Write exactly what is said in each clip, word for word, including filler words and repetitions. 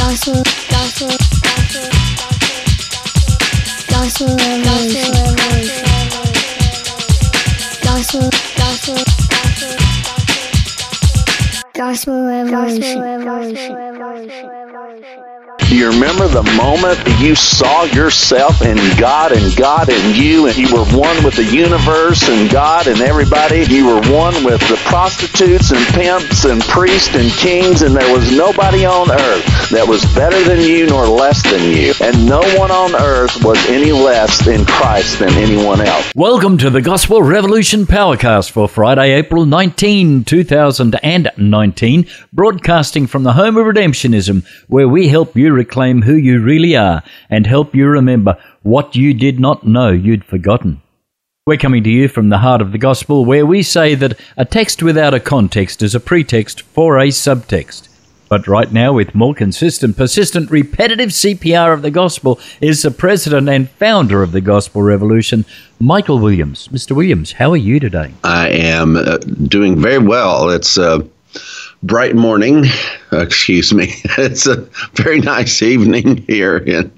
Gospel, gospel, gospel, gospel revolution. Gospel, gospel, gospel, gospel revolution. Do you remember the moment that you saw yourself in God and God in you, and you were one with the universe and God and everybody? You were one with the prostitutes and pimps and priests and kings, and there was nobody on earth that was better than you nor less than you. And no one on earth was any less in Christ than anyone else. Welcome to the Gospel Revolution Powercast for Friday, April nineteenth, two thousand nineteen, broadcasting from the home of redemptionism, where we help you reclaim who you really are and help you remember what you did not know you'd forgotten. We're coming to you from the heart of the gospel, where we say that a text without a context is a pretext for a subtext. But right now, with more consistent, persistent, repetitive C P R of the gospel, is the president and founder of the Gospel Revolution, Michael Williams. Mister Williams, how are you today? I am uh, doing very well. It's a bright morning. Uh, excuse me. It's a very nice evening here. In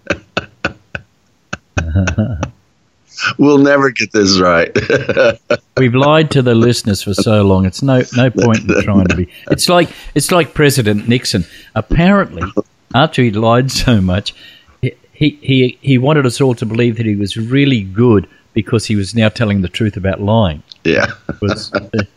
We'll never get this right. We've lied to the listeners for so long. It's no no point in trying to be. It's like it's like President Nixon. Apparently, after he lied so much, he he he wanted us all to believe that he was really good because he was now telling the truth about lying. Yeah. Was,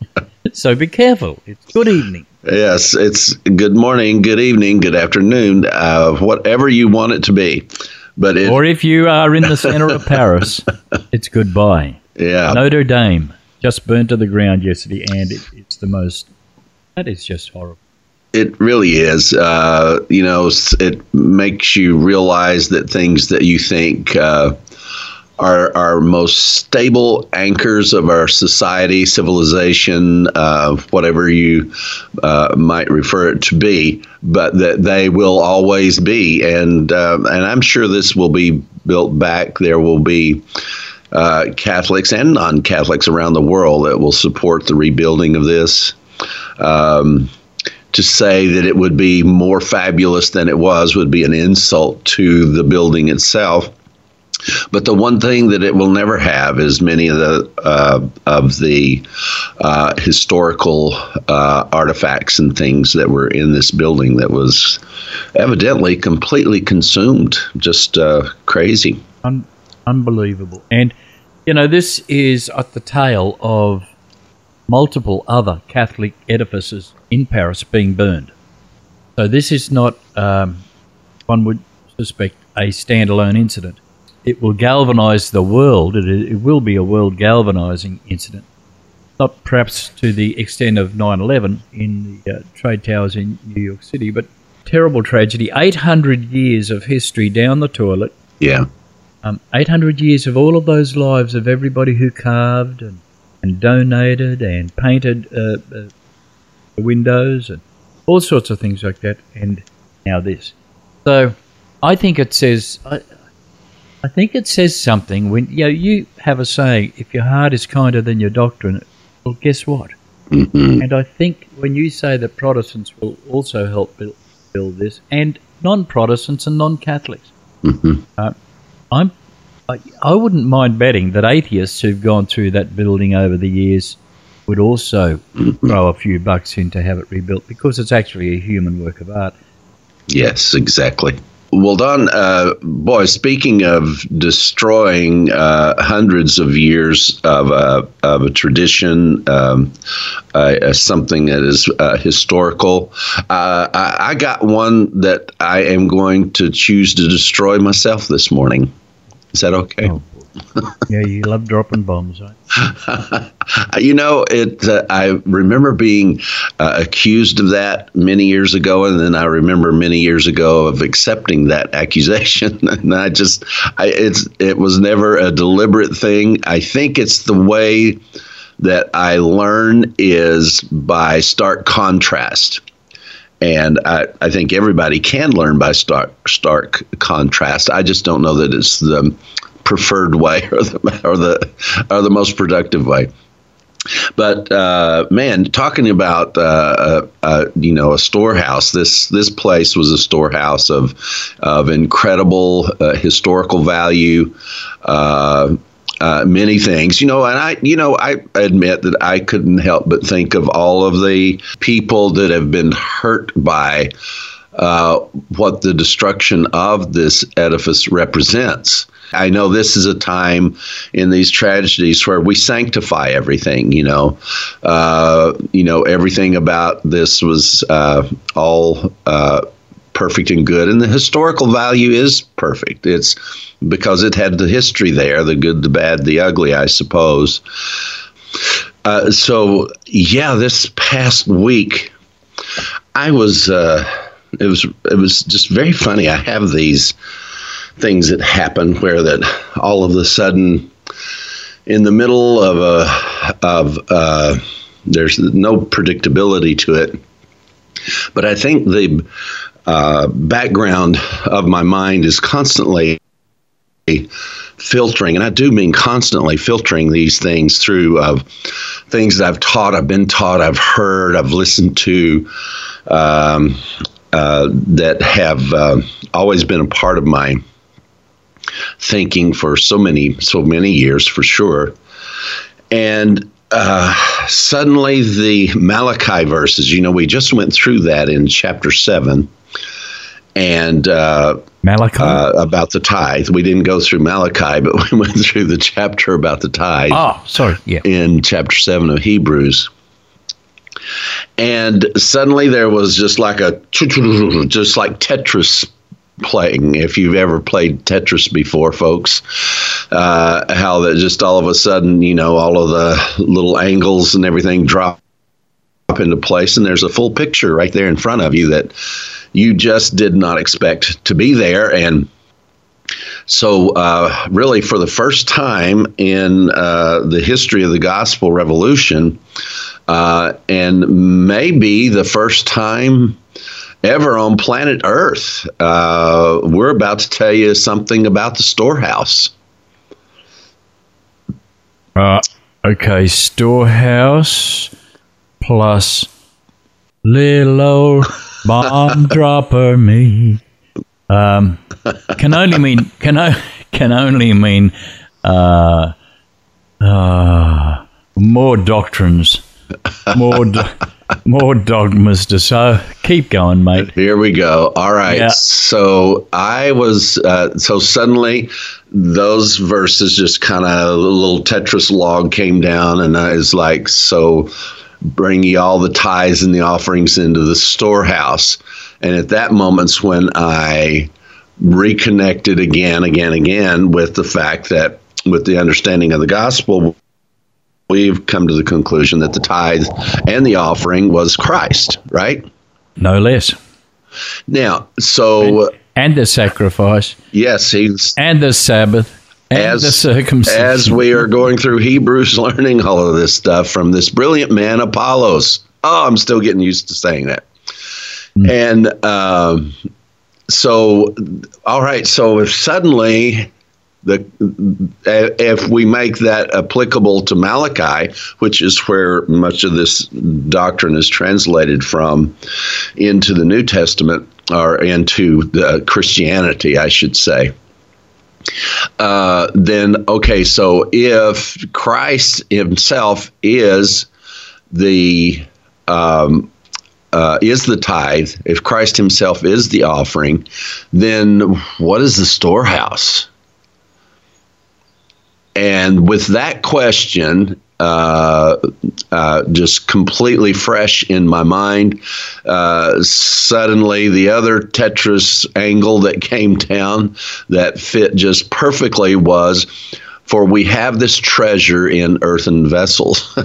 so be careful. It's good evening. Yes, it's good morning, good evening, good afternoon, uh, whatever you want it to be. But it, or if you are in the center of Paris, it's goodbye. Yeah. Notre Dame just burned to the ground yesterday, and it, it's the most. That is just horrible. It really is. Uh, you know, it makes you realize that things that you think uh, are our most stable anchors of our society, civilization, uh, whatever you uh, might refer it to be, but that they will always be. And uh, and I'm sure this will be built back. There will be uh, Catholics and non-Catholics around the world that will support the rebuilding of this. Um, to say that it would be more fabulous than it was would be an insult to the building itself. But the one thing that it will never have is many of the uh, of the uh, historical uh, artifacts and things that were in this building that was evidently completely consumed. Just uh, crazy. Un- unbelievable. And, you know, this is at the tail of multiple other Catholic edifices in Paris being burned. So this is not, um, one would suspect, a standalone incident. It will galvanize the world. It, it will be a world galvanizing incident. Not perhaps to the extent of nine eleven in the uh, trade towers in New York City, but terrible tragedy. eight hundred years of history down the toilet. Yeah. Um, eight hundred years of all of those lives of everybody who carved and, and donated and painted uh, uh, the windows and all sorts of things like that. And now this. So I think it says... I, I think it says something when, you know, you have a saying, if your heart is kinder than your doctrine, well, guess what? Mm-hmm. And I think when you say that Protestants will also help build, build this, and non-Protestants and non-Catholics, mm-hmm. uh, I'm, I, I wouldn't mind betting that atheists who've gone through that building over the years would also mm-hmm. throw a few bucks in to have it rebuilt, because it's actually a human work of art. Yes, exactly. Well, Don, uh, boy, speaking of destroying uh, hundreds of years of, uh, of a tradition, um, uh, something that is uh, historical, uh, I, I got one that I am going to choose to destroy myself this morning. Is that okay? Oh. Yeah, you love dropping bombs, right? You know, it. Uh, I remember being uh, accused of that many years ago, and then I remember many years ago of accepting that accusation. And I just, I, it's, it was never a deliberate thing. I think it's the way that I learn is by stark contrast. And I, I think everybody can learn by stark, stark contrast. I just don't know that it's the preferred way or the or the or the most productive way. But uh, man, talking about uh, uh, uh, you know a storehouse, this this place was a storehouse of of incredible uh, historical value, uh, uh, many things. You know, and I you know I admit that I couldn't help but think of all of the people that have been hurt by uh, what the destruction of this edifice represents. I know this is a time in these tragedies where we sanctify everything, you know. Uh, you know, everything about this was uh, all uh, perfect and good. And the historical value is perfect. It's because it had the history there, the good, the bad, the ugly, I suppose. Uh, so, yeah, this past week, I was, uh, it was, it was just very funny. I have these things that happen where that all of a sudden in the middle of a of uh, there's no predictability to it, but I think the uh, background of my mind is constantly filtering, and I do mean constantly filtering these things through of things that I've taught, I've been taught, I've heard, I've listened to, um, uh, that have uh, always been a part of my thinking for so many, so many years, for sure. And uh, suddenly the Malachi verses, you know, we just went through that in chapter seven. And uh, Malachi? Uh, about the tithe. We didn't go through Malachi, but we went through the chapter about the tithe. Oh, sorry. Yeah. In chapter seven of Hebrews. And suddenly there was just like a, just like Tetris playing, if you've ever played Tetris before, folks, uh, how that just all of a sudden, you know, all of the little angles and everything drop into place, and there's a full picture right there in front of you that you just did not expect to be there. And so uh, really for the first time in uh, the history of the gospel revolution, uh, and maybe the first time ever on planet Earth, uh, we're about to tell you something about the storehouse. Uh, okay, storehouse plus little old bomb dropper me. Um, can only mean can o- can only mean uh, uh, more doctrines, more. Do- More dogmas to so keep going, mate. Here we go. All right. Yeah. So I was uh, so suddenly those verses just kind of a little Tetris log came down, and I was like, so bring ye all the tithes and the offerings into the storehouse. And at that moment's when I reconnected again, again, again with the fact that with the understanding of the gospel, we've come to the conclusion that the tithe and the offering was Christ, right? No less. Now, so... And, and the sacrifice. Yes, he's... And the Sabbath. And as, the circumcision. As we are going through Hebrews, learning all of this stuff from this brilliant man, Apollos. Oh, I'm still getting used to saying that. Mm. And um, so, all right, so if suddenly... The, if we make that applicable to Malachi, which is where much of this doctrine is translated from into the New Testament, or into the Christianity, I should say, uh, then, okay, so if Christ himself is the um, uh, is the tithe, if Christ himself is the offering, then what is the storehouse? And with that question uh, uh, just completely fresh in my mind, uh, suddenly the other Tetris angle that came down that fit just perfectly was, for we have this treasure in earthen vessels.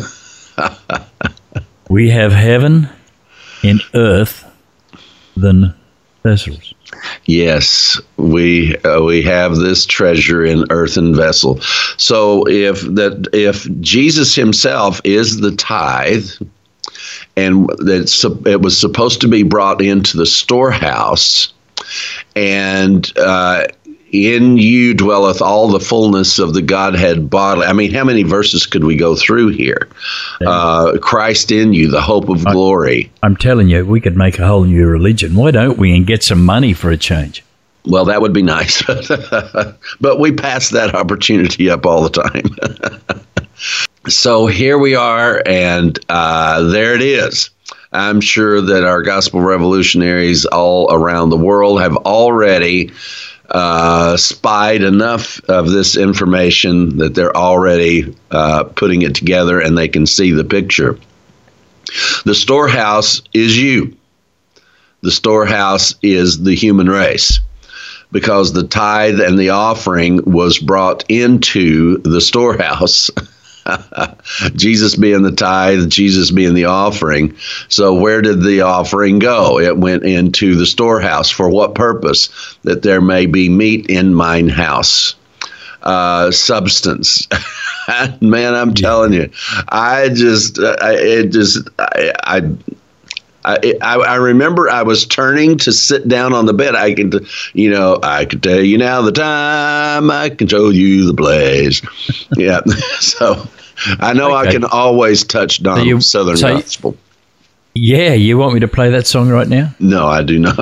We have heaven in earth than vessels. Yes, we uh, we have this treasure in earthen vessel. So if that if Jesus himself is the tithe, and that it was supposed to be brought into the storehouse, and uh, in you dwelleth all the fullness of the Godhead bodily. I mean, how many verses could we go through here? Uh, Christ in you, the hope of glory. I'm telling you, we could make a whole new religion. Why don't we, and get some money for a change? Well, that would be nice. But we pass that opportunity up all the time. So here we are, and uh, there it is. I'm sure that our gospel revolutionaries all around the world have already uh, spied enough of this information that they're already uh, putting it together, and they can see the picture. The storehouse is you. The storehouse is the human race, because the tithe and the offering was brought into the storehouse. Jesus being the tithe, Jesus being the offering. So where did the offering go? It went into the storehouse. For what purpose? That there may be meat in mine house. Uh, substance. Man, I'm telling you, I just, I, it just, I, I I, I, I remember I was turning to sit down on the bed. I could, you know, I could tell you now the time. I can show you the place. Yeah. So I know okay. I can always touch Don so you, Southern so Gospel. Yeah. You want me to play that song right now? No, I do not.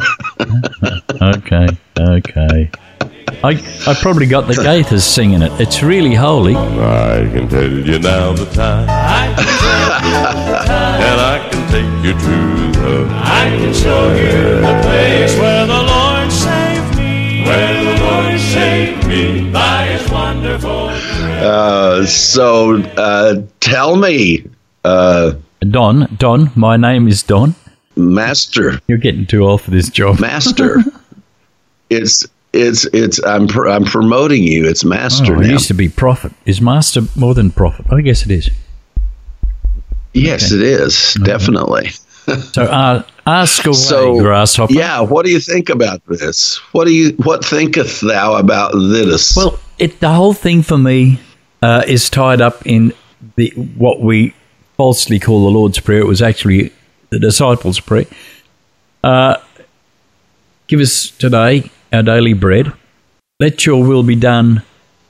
Okay. Okay. I I probably got the Gaithers singing it. It's really holy. I can tell you now the time. I can tell you the time. And I can take you to the. I can show you the place where the Lord saved me. Where the Lord saved me by His wonderful grace. Uh, so uh, tell me, uh, Don. Don. My name is Don. Master. You're getting too old for this job. Master. It's. It's it's I'm pr- I'm promoting you. It's master oh, it now. used to be prophet. Is master more than prophet? I guess it is. Yes, okay. It is okay. Definitely. So uh, ask away, so, grasshopper. Yeah, what do you think about this? What do you what thinketh thou about this? Well, it the whole thing for me uh, is tied up in the what we falsely call the Lord's Prayer. It was actually the disciples' prayer. Uh, give us today our daily bread. Let your will be done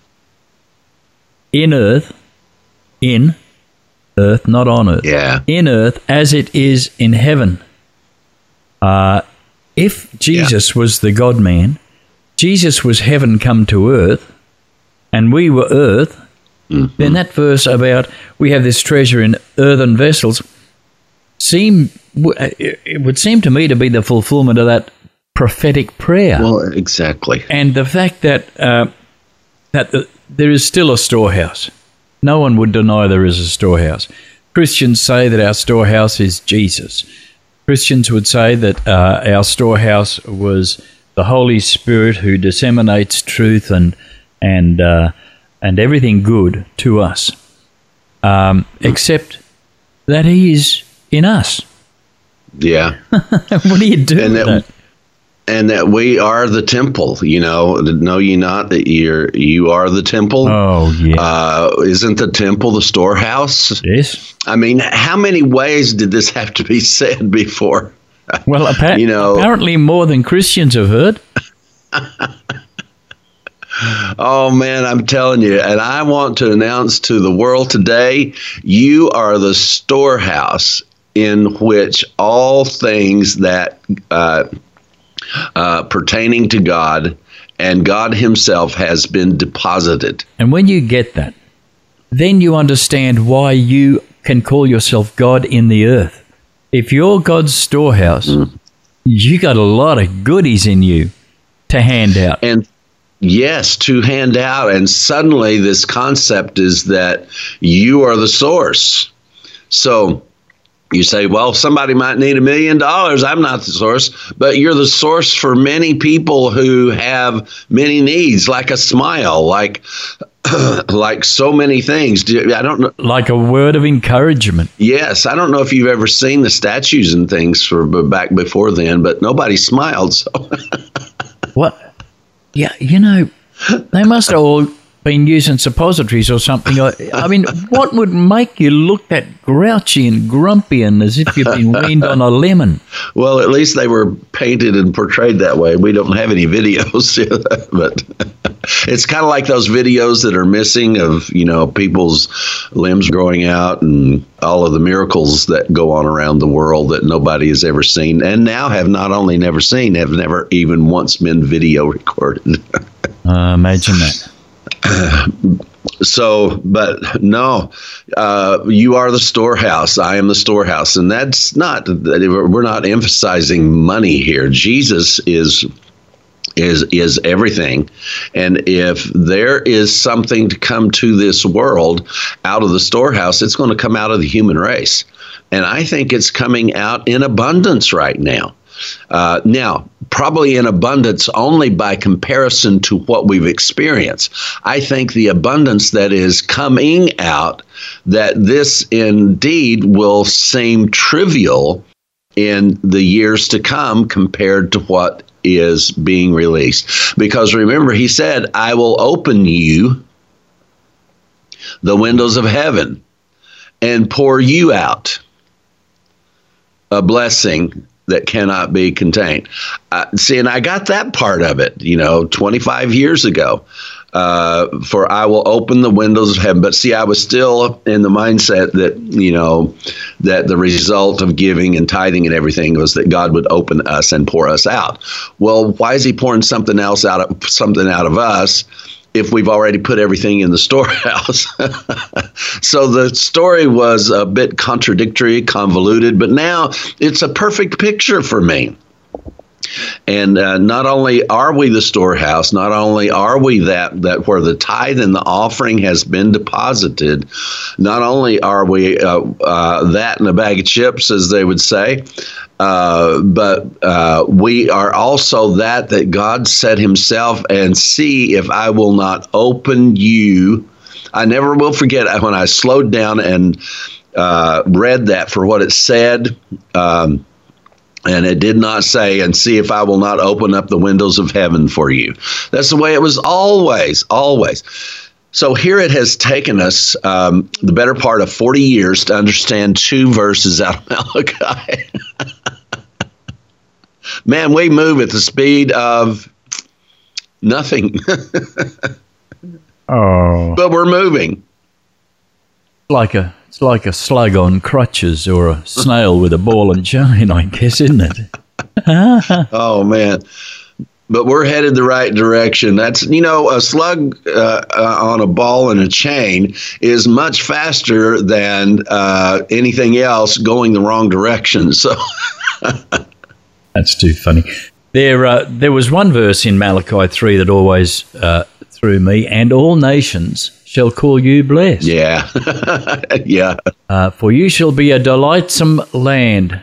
in earth, in earth, not on earth. Yeah. In earth as it is in heaven. Uh, if Jesus yeah. was the God-man, Jesus was heaven come to earth, and we were earth, mm-hmm. then that verse about we have this treasure in earthen vessels, seem it would seem to me to be the fulfillment of that prophetic prayer. Well, exactly. And the fact that uh, that the, there is still a storehouse. No one would deny there is a storehouse. Christians say that our storehouse is Jesus. Christians would say that uh, our storehouse was the Holy Spirit who disseminates truth and and uh, and everything good to us, um, except that He is in us. Yeah. What do you do and with that? that? And that we are the temple, you know, know ye not that you're, you are the temple? Oh, yeah. Uh, isn't the temple the storehouse? Yes. I mean, how many ways did this have to be said before? Well, appa- you know, apparently more than Christians have heard. Oh, man, I'm telling you. And I want to announce to the world today, you are the storehouse in which all things that uh, Uh, pertaining to God and God Himself has been deposited. And when you get that, then you understand why you can call yourself God in the earth. If you're God's storehouse, mm. you got a lot of goodies in you to hand out. And yes, to hand out. And suddenly this concept is that you are the source. So you say, well, somebody might need a million dollars. I'm not the source, but you're the source for many people who have many needs, like a smile, like like so many things. I don't know. Like a word of encouragement. Yes. I don't know if you've ever seen the statues and things for back before then, but nobody smiled. So what? Yeah, you know, they must have all been using suppositories or something. I, I mean, what would make you look that grouchy and grumpy and as if you've been weaned on a lemon? Well, at least they were painted and portrayed that way. We don't have any videos, but it's kind of like those videos that are missing of, you know, people's limbs growing out and all of the miracles that go on around the world that nobody has ever seen, and now have not only never seen, have never even once been video recorded. uh, imagine that. So, but no, uh, you are the storehouse. I am the storehouse. And that's not, we're not emphasizing money here. Jesus is is is everything. And if there is something to come to this world out of the storehouse, it's going to come out of the human race. And I think it's coming out in abundance right now. Uh, now, probably in abundance only by comparison to what we've experienced. I think the abundance that is coming out, that this indeed will seem trivial in the years to come compared to what is being released. Because remember, he said, I will open you the windows of heaven and pour you out a blessing that cannot be contained. Uh, see, and I got that part of it, you know, twenty-five years ago, uh, for I will open the windows of heaven. But see, I was still in the mindset that, you know, that the result of giving and tithing and everything was that God would open us and pour us out. Well, why is he pouring something else out of something out of us if we've already put everything in the storehouse? So the story was a bit contradictory, convoluted, but now it's a perfect picture for me. And uh, not only are we the storehouse, not only are we that that where the tithe and the offering has been deposited, not only are we uh, uh, that in a bag of chips, as they would say, uh, but uh, we are also that that God said himself, and see if I will not open you. I never will forget when I slowed down and uh, read that for what it said. Um, And it did not say, and see if I will not open up the windows of heaven for you. That's the way it was always, always. So here it has taken us um, the better part of forty years to understand two verses out of Malachi. Man, we move at the speed of nothing. Oh. But we're moving. Like a It's like a slug on crutches or a snail with a ball and chain, I guess, isn't it? Oh, man. But we're headed the right direction. That's, you know, a slug uh, uh, on a ball and a chain is much faster than uh, anything else going the wrong direction. So that's too funny. There, uh, there was one verse in Malachi three that always uh, threw me, and all nations shall call you blessed. Yeah. Yeah. Uh, for you shall be a delightsome land.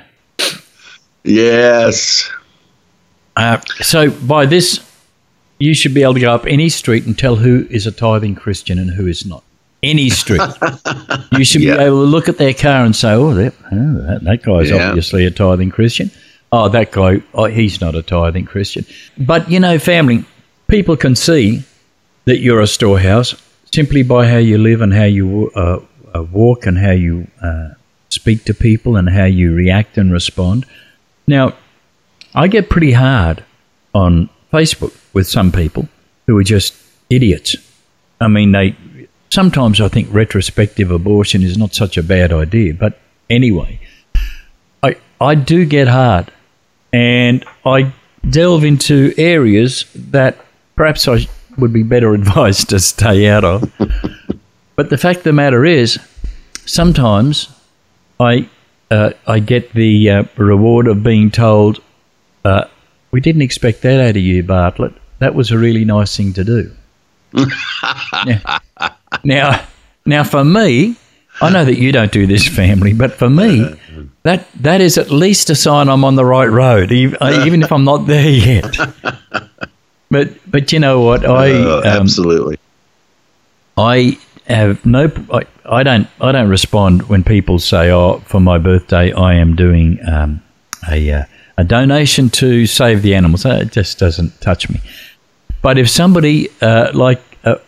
Yes. Uh, so by this, you should be able to go up any street and tell who is a tithing Christian and who is not. Any street. You should yeah. be able to look at their car and say, oh, that, oh, that, that guy's yeah. obviously a tithing Christian. Oh, that guy, oh, he's not a tithing Christian. But, you know, family, people can see that you're a storehouse simply by how you live and how you uh, uh, walk and how you uh, speak to people and how you react and respond. Now, I get pretty hard on Facebook with some people who are just idiots. I mean, they sometimes I think retrospective abortion is not such a bad idea, but anyway, I I do get hard, and I delve into areas that perhaps I would be better advised to stay out of. But the fact of the matter is, sometimes I uh, I get the uh, reward of being told, uh, we didn't expect that out of you, Bartlett. That was a really nice thing to do. now, now, now, for me, I know that you don't do this, family, but for me, that that is at least a sign I'm on the right road, even, even if I'm not there yet. But but you know what? I uh, absolutely. Um, I have no. I, I don't. I don't respond when people say, "Oh, for my birthday, I am doing um, a uh, a donation to Save the Animals." It just doesn't touch me. But if somebody uh, like a, a,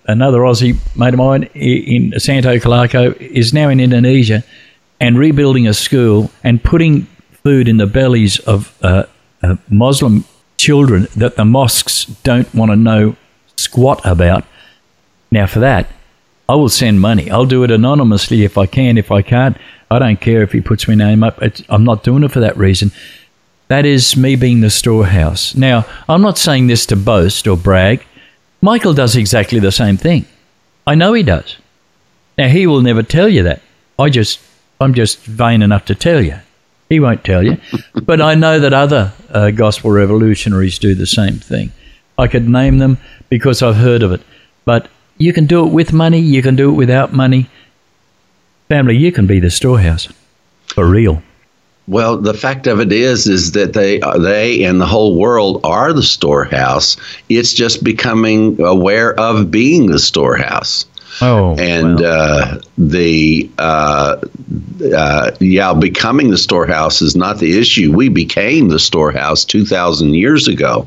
another Aussie mate of mine in Santo Calaco is now in Indonesia and rebuilding a school and putting food in the bellies of uh, uh, Muslim children that the mosques don't want to know squat about. Now, for that, I will send money. I'll do it anonymously if I can. If I can't, I don't care if he puts my name up. It's, I'm not doing it for that reason. That is me being the storehouse. Now, I'm not saying this to boast or brag. Michael does exactly the same thing. I know he does. Now, he will never tell you that. I just, I'm just vain enough to tell you. He won't tell you. But I know that other uh, gospel revolutionaries do the same thing. I could name them because I've heard of it. But you can do it with money. You can do it without money. Family, you can be the storehouse. For real. Well, the fact of it is, is that they they and the whole world are the storehouse. It's just becoming aware of being the storehouse. Oh, and wow. uh, the uh, uh, yeah, becoming the storehouse is not the issue. We became the storehouse two thousand years ago.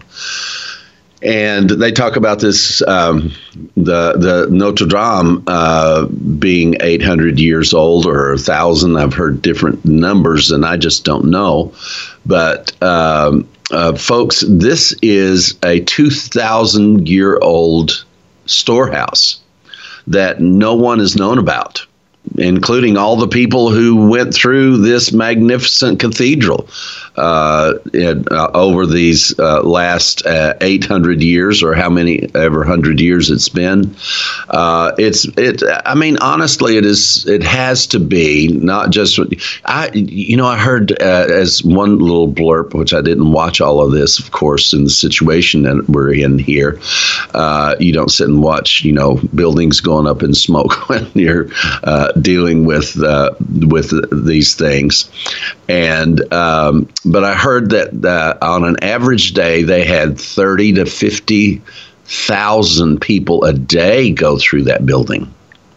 And they talk about this, um, the the Notre Dame uh, being eight hundred years old or one thousand. I've heard different numbers, and I just don't know. But, um, uh, folks, this is a two thousand year old storehouse that no one has known about, including all the people who went through this magnificent cathedral uh, in, uh, over these uh, last uh, eight hundred years, or how many ever hundred years it's been. Uh, it's it. I mean, honestly, it is. It has to be not just. I you know I heard uh, as one little blurb, which I didn't watch all of this, of course, in the situation that we're in here. Uh, you don't sit and watch, you know, buildings going up in smoke when you're uh, dealing with uh, with these things. And um, but I heard that uh, on an average day they had thirty to fifty thousand people a day go through that building.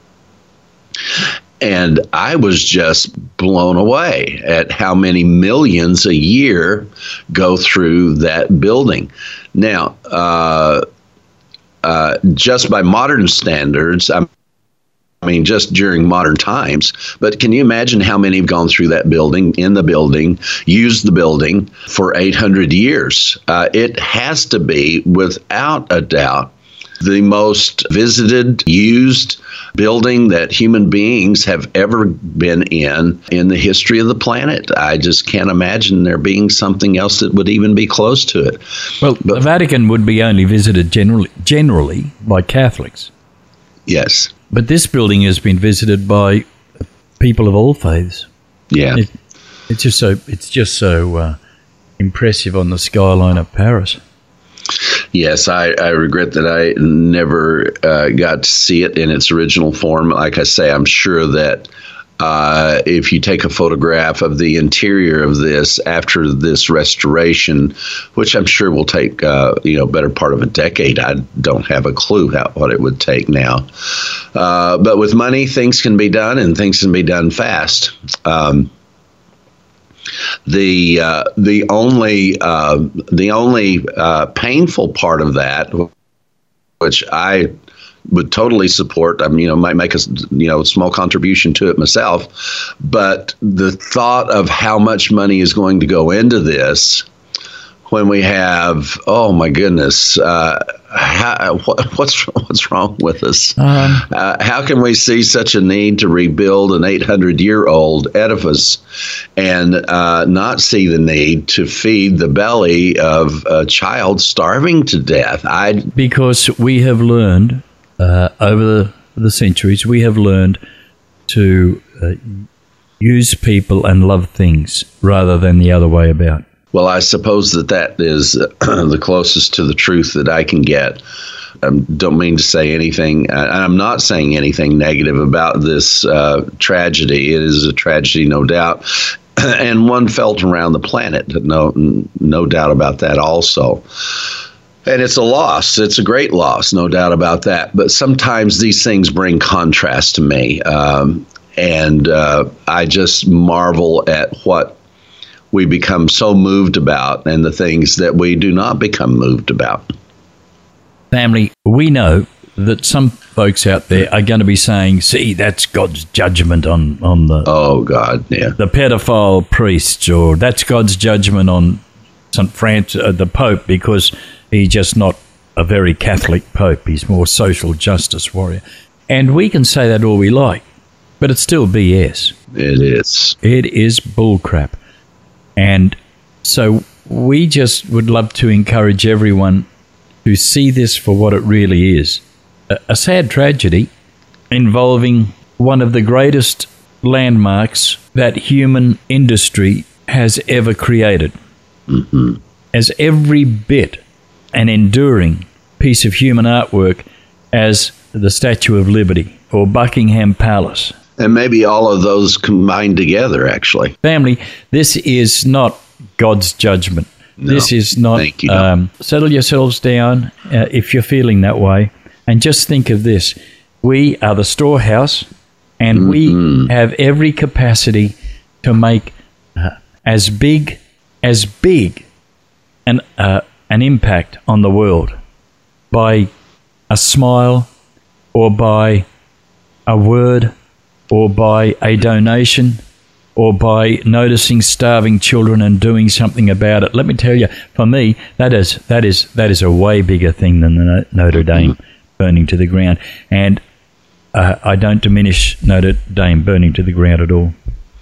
And I was just blown away at how many millions a year go through that building. Now, uh, uh, just by modern standards, I'm I mean, just during modern times. But can you imagine how many have gone through that building, in the building, used the building for eight hundred years? Uh, it has to be, without a doubt, the most visited, used building that human beings have ever been in in the history of the planet. I just can't imagine there being something else that would even be close to it. Well, but the Vatican would be only visited generally, generally by Catholics. Yes. But this building has been visited by people of all faiths. Yeah, it, it's just so it's just so uh, impressive on the skyline of Paris. Yes, I, I regret that I never uh, got to see it in its original form. Like I say, I'm sure that uh, if you take a photograph of the interior of this after this restoration, which I'm sure will take uh, you know better part of a decade, I don't have a clue how, what it would take now. Uh, but with money, things can be done, and things can be done fast. Um, the uh, the only uh, the only uh, painful part of that, which I would totally support. I mean, you know, might make a you know small contribution to it myself, but the thought of how much money is going to go into this when we have, oh my goodness, uh, how, what, what's what's wrong with us? Um, uh, how can we see such a need to rebuild an eight hundred year old edifice and uh, not see the need to feed the belly of a child starving to death? I because we have learned. Uh, over the, the centuries, we have learned to uh, use people and love things rather than the other way about. Well, I suppose that that is uh, the closest to the truth that I can get. I don't mean to say anything. I, I'm not saying anything negative about this uh, tragedy. It is a tragedy, no doubt, and one felt around the planet. No, no doubt about that also. And it's a loss. It's a great loss, no doubt about that. But sometimes these things bring contrast to me. Um, and uh, I just marvel at what we become so moved about and the things that we do not become moved about. Family, we know that some folks out there are going to be saying, see, that's God's judgment on, on the, Oh, God, yeah. the pedophile priests, or that's God's judgment on Saint Francis, uh, the Pope, because he's just not a very Catholic Pope. He's more social justice warrior. And we can say that all we like, but it's still B S. It is. It is bullcrap. And so we just would love to encourage everyone to see this for what it really is. A, a sad tragedy involving one of the greatest landmarks that human industry has ever created. Mm-hmm. As every bit an enduring piece of human artwork as the Statue of Liberty or Buckingham Palace. And maybe all of those combined together, actually. Family, this is not God's judgment. No, this is not. thank you. Um, settle yourselves down uh, if you're feeling that way, and just think of this: we are the storehouse, and Mm-hmm. we have every capacity to make uh, as big, as big, an uh, an impact on the world by a smile, or by a word, or by a donation, or by noticing starving children and doing something about it. Let me tell you, for me, that is that is that is a way bigger thing than the Notre Dame burning to the ground. And uh, I don't diminish Notre Dame burning to the ground at all.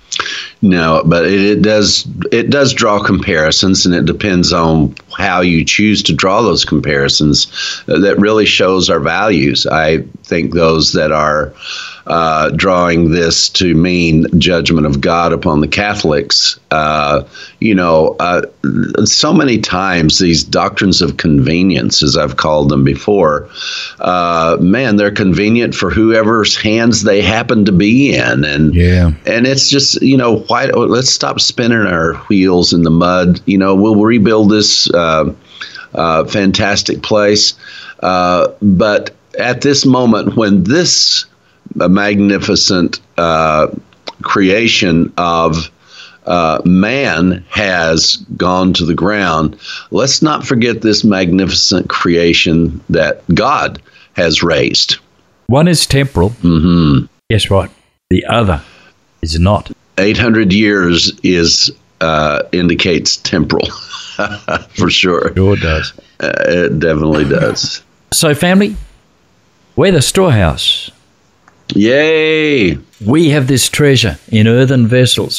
No, but it, it does it does draw comparisons, and it depends on how you choose to draw those comparisons. Uh, that really shows our values. I think those that are uh, drawing this to mean judgment of God upon the Catholics, uh, you know, uh, so many times these doctrines of convenience, as I've called them before, uh, man, they're convenient for whoever's hands they happen to be in, and Yeah. and it's just, you know, why let's stop spinning our wheels in the mud. You know, we'll rebuild this uh, uh, fantastic place, uh, but at this moment, when this uh, magnificent uh, creation of uh, man has gone to the ground, let's not forget this magnificent creation that God has raised. One is temporal. Mm-hmm. Guess what? The other is not. eight hundred years is uh, indicates temporal, for sure. Sure does. Uh, it definitely does. So, family, we're the storehouse. Yay! We have this treasure in earthen vessels.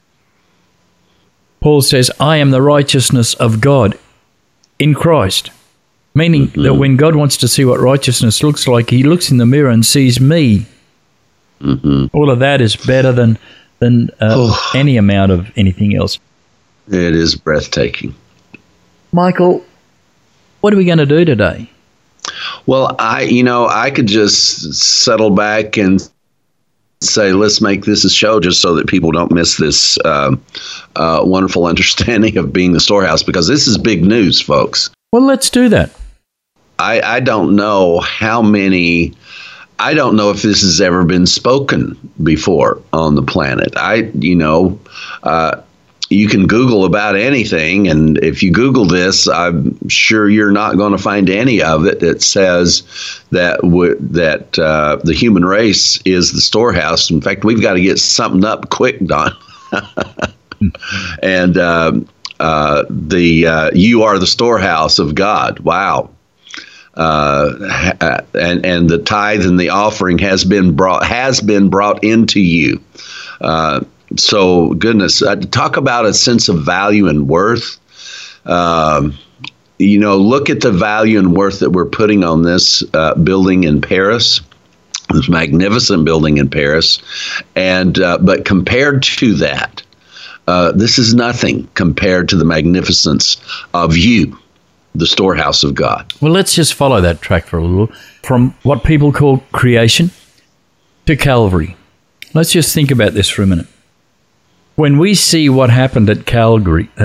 Paul says, I am the righteousness of God in Christ. Meaning mm-hmm. that when God wants to see what righteousness looks like, he looks in the mirror and sees me. Mm-hmm. All of that is better than, than uh, Oh. any amount of anything else. It is breathtaking. Michael, what are we going to do today? Well, I, you know, I could just settle back and say, let's make this a show just so that people don't miss this uh, uh, wonderful understanding of being the storehouse, because this is big news, folks. Well, let's do that. I, I don't know how many, I don't know if this has ever been spoken before on the planet. I, you know, uh, you can Google about anything, and if you Google this, I'm sure you're not going to find any of it that says that w- that uh, the human race is the storehouse. In fact, we've got to get something up quick, Don. and um, uh, the uh, you are the storehouse of God. Wow. Uh, and and the tithe and the offering has been brought has been brought into you. Uh, So, goodness, uh, talk about a sense of value and worth. Um, you know, look at the value and worth that we're putting on this uh, building in Paris, this magnificent building in Paris. And uh, but compared to that, uh, this is nothing compared to the magnificence of you, the storehouse of God. Well, let's just follow that track for a little. From what people call creation to Calvary. Let's just think about this for a minute. When we see what happened at Calgary, uh,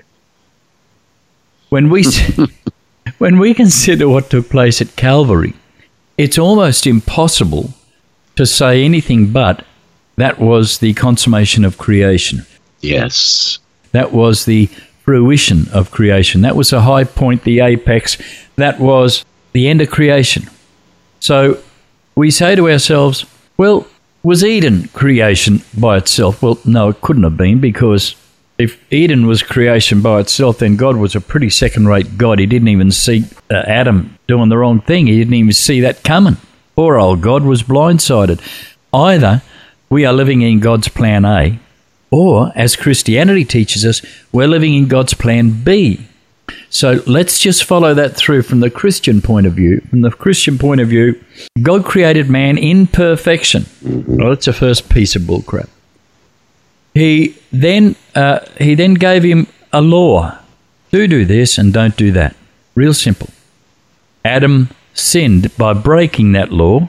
when we see, when we consider what took place at Calvary, it's almost impossible to say anything but that was the consummation of creation. Yes. That was the fruition of creation. That was the high point, the apex. That was the end of creation. So we say to ourselves, well, was Eden creation by itself? Well, no, it couldn't have been, because if Eden was creation by itself, then God was a pretty second-rate God. He didn't even see uh, Adam doing the wrong thing. He didn't even see that coming. Poor old God was blindsided. Either we are living in God's plan A, or, as Christianity teaches us, we're living in God's plan B. So let's just follow that through from the Christian point of view. From the Christian point of view, God created man in perfection. Well, that's the first piece of bullcrap. He then uh, he then gave him a law. Do do this and don't do that. Real simple. Adam sinned by breaking that law.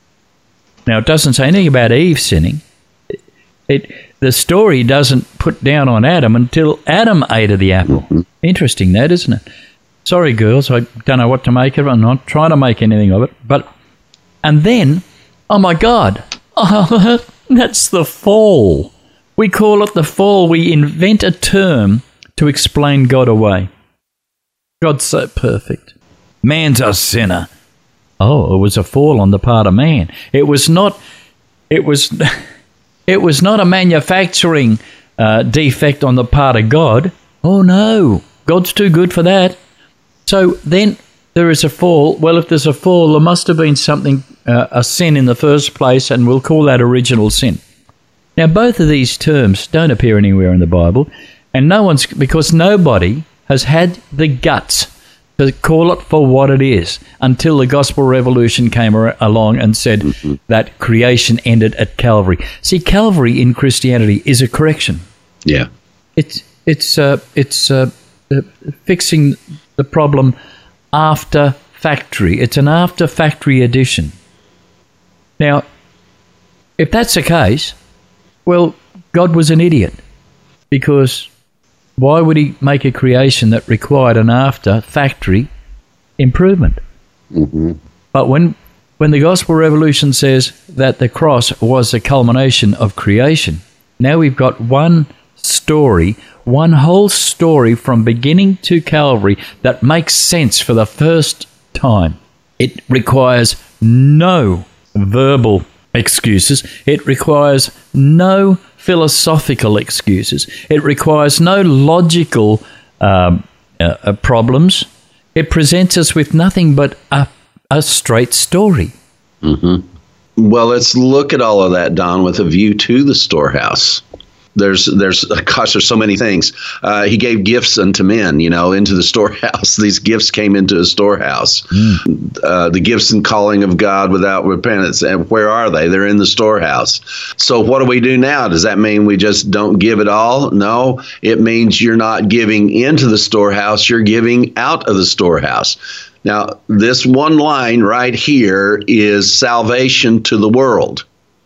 Now, it doesn't say anything about Eve sinning. It, it the story doesn't put down on Adam until Adam ate of the apple. Interesting that, isn't it? Sorry, girls, I don't know what to make of it. I'm not trying to make anything of it. But, and then, oh my God, oh, that's the fall. We call it the fall. We invent a term to explain God away. God's so perfect. Man's a sinner. Oh, it was a fall on the part of man. It was not. It was. It was not a manufacturing uh, defect on the part of God. Oh no, God's too good for that. So then there is a fall. Well, if there's a fall, there must have been something, uh, a sin in the first place, and we'll call that original sin. Now, both of these terms don't appear anywhere in the Bible, and no one's because nobody has had the guts to call it for what it is until the Gospel Revolution came ar- along and said mm-hmm. that creation ended at Calvary. See, Calvary in Christianity is a correction. Yeah, it's it's uh, it's uh, uh, fixing the problem after factory. It's an after factory addition. Now, if that's the case, well, God was an idiot, because why would he make a creation that required an after-factory improvement? Mm-hmm. But when when the Gospel Revolution says that the cross was the culmination of creation, now we've got one story, one whole story from beginning to Calvary that makes sense for the first time. It requires no verbal excuses. It requires no philosophical excuses. It requires no logical um, uh, uh, problems. It presents us with nothing but a, a straight story. Mm-hmm. Well, let's look at all of that, Don, with a view to the storehouse. There's, there's, gosh, there's so many things. Uh, he gave gifts unto men, you know, into the storehouse. These gifts came into a storehouse. Mm. Uh, the gifts and calling of God without repentance. And where are they? They're in the storehouse. So what do we do now? Does that mean we just don't give it all? No, it means you're not giving into the storehouse. You're giving out of the storehouse. Now, this one line right here is salvation to the world.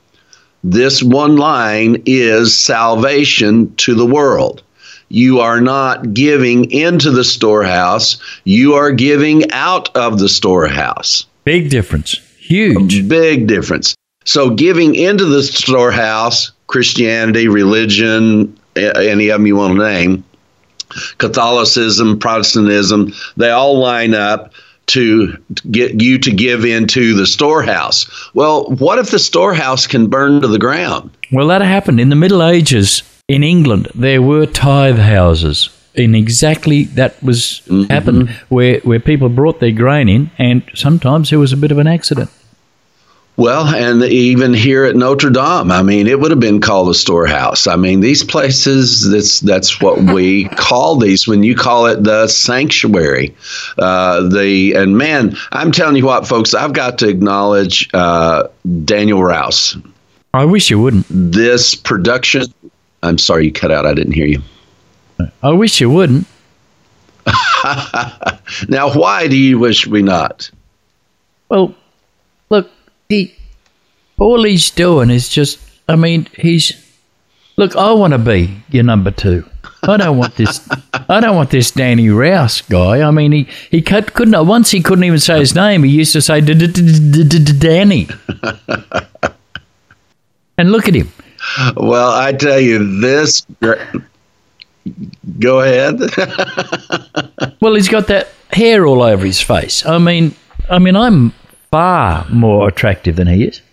This one line is salvation to the world. You are not giving into the storehouse. You are giving out of the storehouse. Big difference. Huge. A big difference. So giving into the storehouse, Christianity, religion, any of them you want to name, Catholicism, Protestantism, they all line up to get you to give into the storehouse. Well, what if the storehouse can burn to the ground? Well, that happened in the Middle Ages in England. There were tithe houses. In exactly that was mm-hmm. happened where, where people brought their grain in, and sometimes there was a bit of an accident. Well, and even here at Notre Dame, I mean, it would have been called a storehouse. I mean, these places, that's that's what we call these when you call it the sanctuary. Uh, the and man, I'm telling you what, folks, I've got to acknowledge uh, Daniel Rouse. I wish you wouldn't. This production, I'm sorry, you cut out. I didn't hear you. I wish you wouldn't. Now, why do you wish we not? Well, look. He, all he's doing is just, I mean, he's, look, I want to be your number two. I don't want this, I don't want this Danny Rouse guy. I mean, he, he couldn't, once he couldn't even say his name. He used to say Danny. And look at him. Well, I tell you this, go ahead. Well, he's got that hair all over his face. I mean, I mean, I'm far more attractive than he is.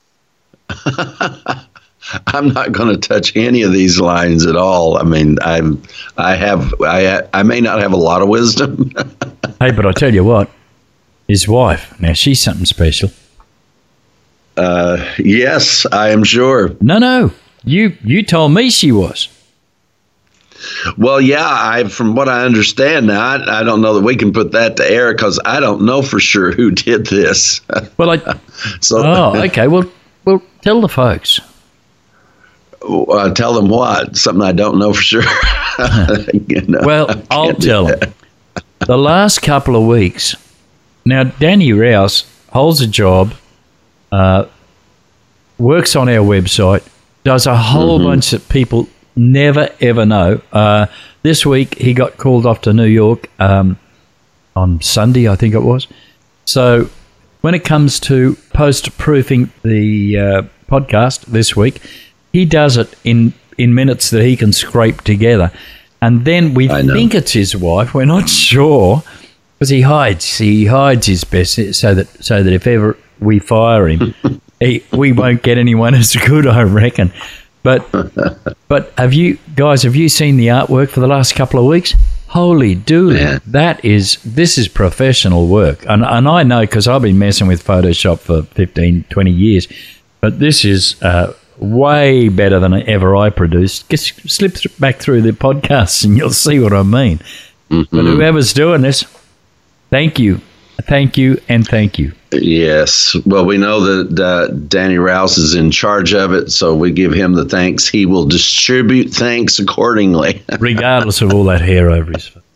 I'm not going to touch any of these lines at all. I mean, I'm, I have, I, I may not have a lot of wisdom. Hey, but I tell you what, his wife, now she's something special. Uh, yes, I am sure. No, no, you you told me she was. Well, yeah, I from what I understand now, I, I don't know that we can put that to air because I don't know for sure who did this. Well, I. so, Oh, okay. Well, well, tell the folks. Uh, tell them what? Something I don't know for sure. you know, Well, I'll tell them. The last couple of weeks, now Danny Rouse holds a job, uh, works on our website, does a whole mm-hmm. bunch that people never ever know. Uh, this week he got called off to New York um, on Sunday, I think it was. So when it comes to post-proofing the uh, podcast this week, he does it in, in minutes that he can scrape together. And then we think it's his wife. We're not sure because he hides. He hides his best so that so that if ever we fire him, he, we won't get anyone as good, I reckon. But but have you guys? Have you seen the artwork for the last couple of weeks? Holy dooly! Yeah. That is this is professional work, and and I know because I've been messing with Photoshop for fifteen, twenty years. But this is. Uh, way better than ever I produced. Just slip th- back through the podcasts and you'll see what I mean. Mm-hmm. But whoever's doing this, thank you. Thank you and thank you. Yes. Well, we know that uh, Danny Rouse is in charge of it, so we give him the thanks. He will distribute thanks accordingly. Regardless of all that hair over his face.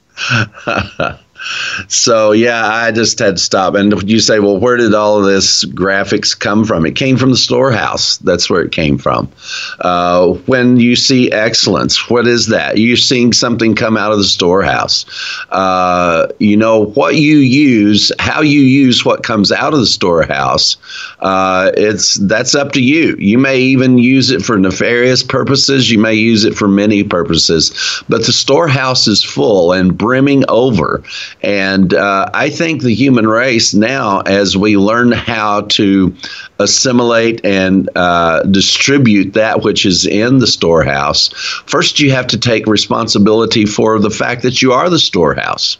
So, yeah, I just had to stop. And you say, well, where did all of this graphics come from? It came from the storehouse. That's where it came from. Uh, when you see excellence, what is that? You're seeing something come out of the storehouse. Uh, you know, what you use, how you use what comes out of the storehouse, uh, it's that's up to you. You may even use it for nefarious purposes. You may use it for many purposes. But the storehouse is full and brimming over. And uh, I think the human race now, as we learn how to assimilate and uh, distribute that which is in the storehouse, first you have to take responsibility for the fact that you are the storehouse.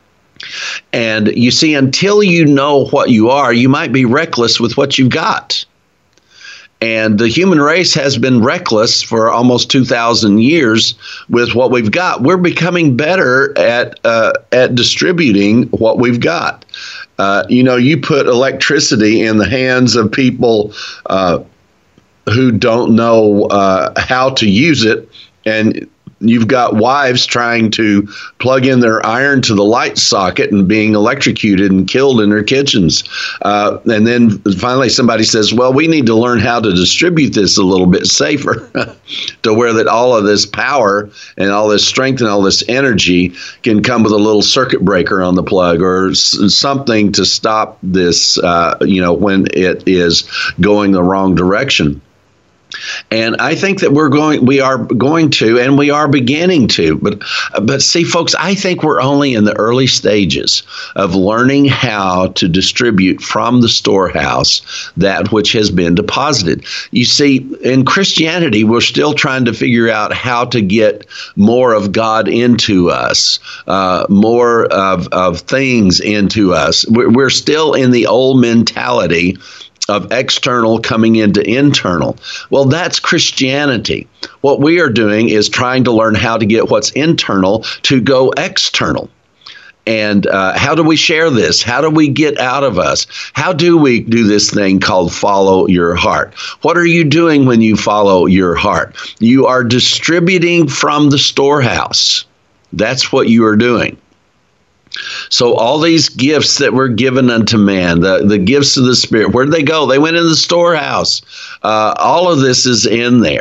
And you see, until you know what you are, you might be reckless with what you've got. And the human race has been reckless for almost two thousand years with what we've got. We're becoming better at uh, at distributing what we've got. Uh, you know, you put electricity in the hands of people uh, who don't know uh, how to use it, and you've got wives trying to plug in their iron to the light socket and being electrocuted and killed in their kitchens. Uh, and then finally somebody says, well, we need to learn how to distribute this a little bit safer to where that all of this power and all this strength and all this energy can come with a little circuit breaker on the plug or s- something to stop this, uh, you know, when it is going the wrong direction. And I think that we're going, we are going to, and we are beginning to. But, but see, folks, I think we're only in the early stages of learning how to distribute from the storehouse that which has been deposited. You see, in Christianity, we're still trying to figure out how to get more of God into us, uh, more of, of things into us. We're, we're still in the old mentality of external coming into internal. Well, that's Christianity. What we are doing is trying to learn how to get what's internal to go external. And uh, how do we share this? How do we get out of us? How do we do this thing called follow your heart? What are you doing when you follow your heart? You are distributing from the storehouse. That's what you are doing. So all these gifts that were given unto man, the, the gifts of the Spirit, where did they go? They went in the storehouse. Uh, all of this is in there.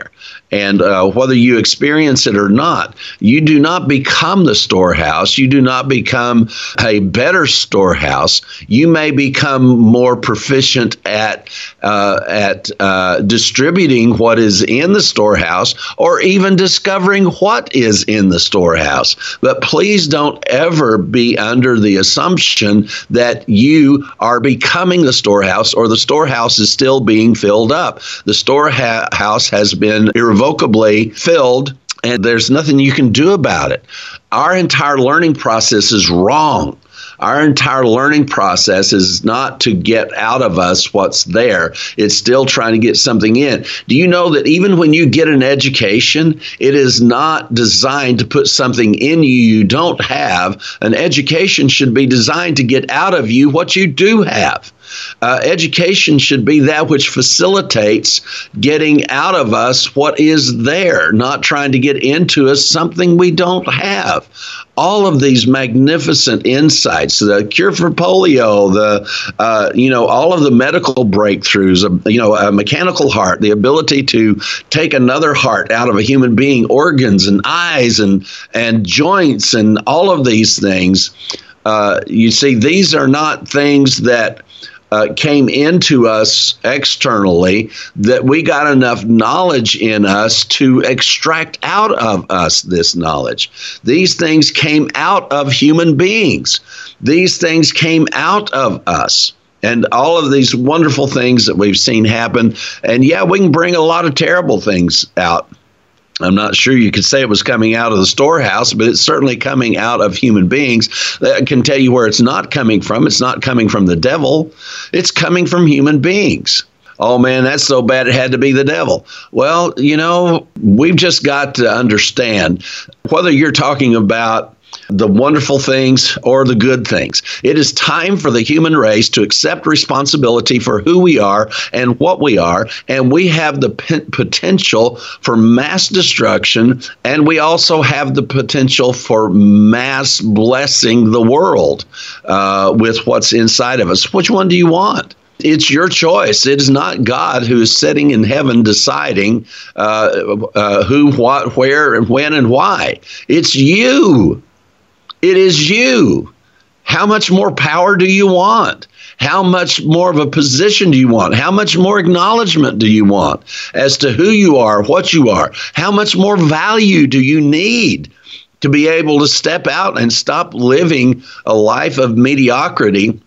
And uh, whether you experience it or not, you do not become the storehouse. You do not become a better storehouse. You may become more proficient at uh, at uh, distributing what is in the storehouse, or even discovering what is in the storehouse. But please don't ever be under the assumption that you are becoming the storehouse, or the storehouse is still being filled up. The storehouse has been irrevocably filled, and there's nothing you can do about it. Our entire learning process is wrong. Our entire learning process is not to get out of us what's there. It's still trying to get something in. Do you know that even when you get an education, it is not designed to put something in you you don't have? An education should be designed to get out of you what you do have. Uh, education should be that which facilitates getting out of us what is there, not trying to get into us something we don't have. All of these magnificent insights, the cure for polio, the uh, you know, all of the medical breakthroughs, uh, you know, a mechanical heart, the ability to take another heart out of a human being, organs and eyes and and joints and all of these things. Uh, you see, these are not things that Uh, came into us externally, that we got enough knowledge in us to extract out of us this knowledge. These things came out of human beings. These things came out of us. And all of these wonderful things that we've seen happen. And yeah, we can bring a lot of terrible things out. I'm not sure you could say it was coming out of the storehouse, but it's certainly coming out of human beings. That can tell you where it's not coming from. It's not coming from the devil. It's coming from human beings. Oh, man, that's so bad it had to be the devil. Well, you know, we've just got to understand, whether you're talking about the wonderful things or the good things, it is time for the human race to accept responsibility for who we are and what we are. And we have the p- potential for mass destruction, and we also have the potential for mass blessing the world uh, with what's inside of us. Which one do you want? It's your choice. It is not God who is sitting in heaven deciding uh, uh, who, what, where, and when, and why. It's you. It is you. How much more power do you want? How much more of a position do you want? How much more acknowledgement do you want as to who you are, what you are? How much more value do you need to be able to step out and stop living a life of mediocrity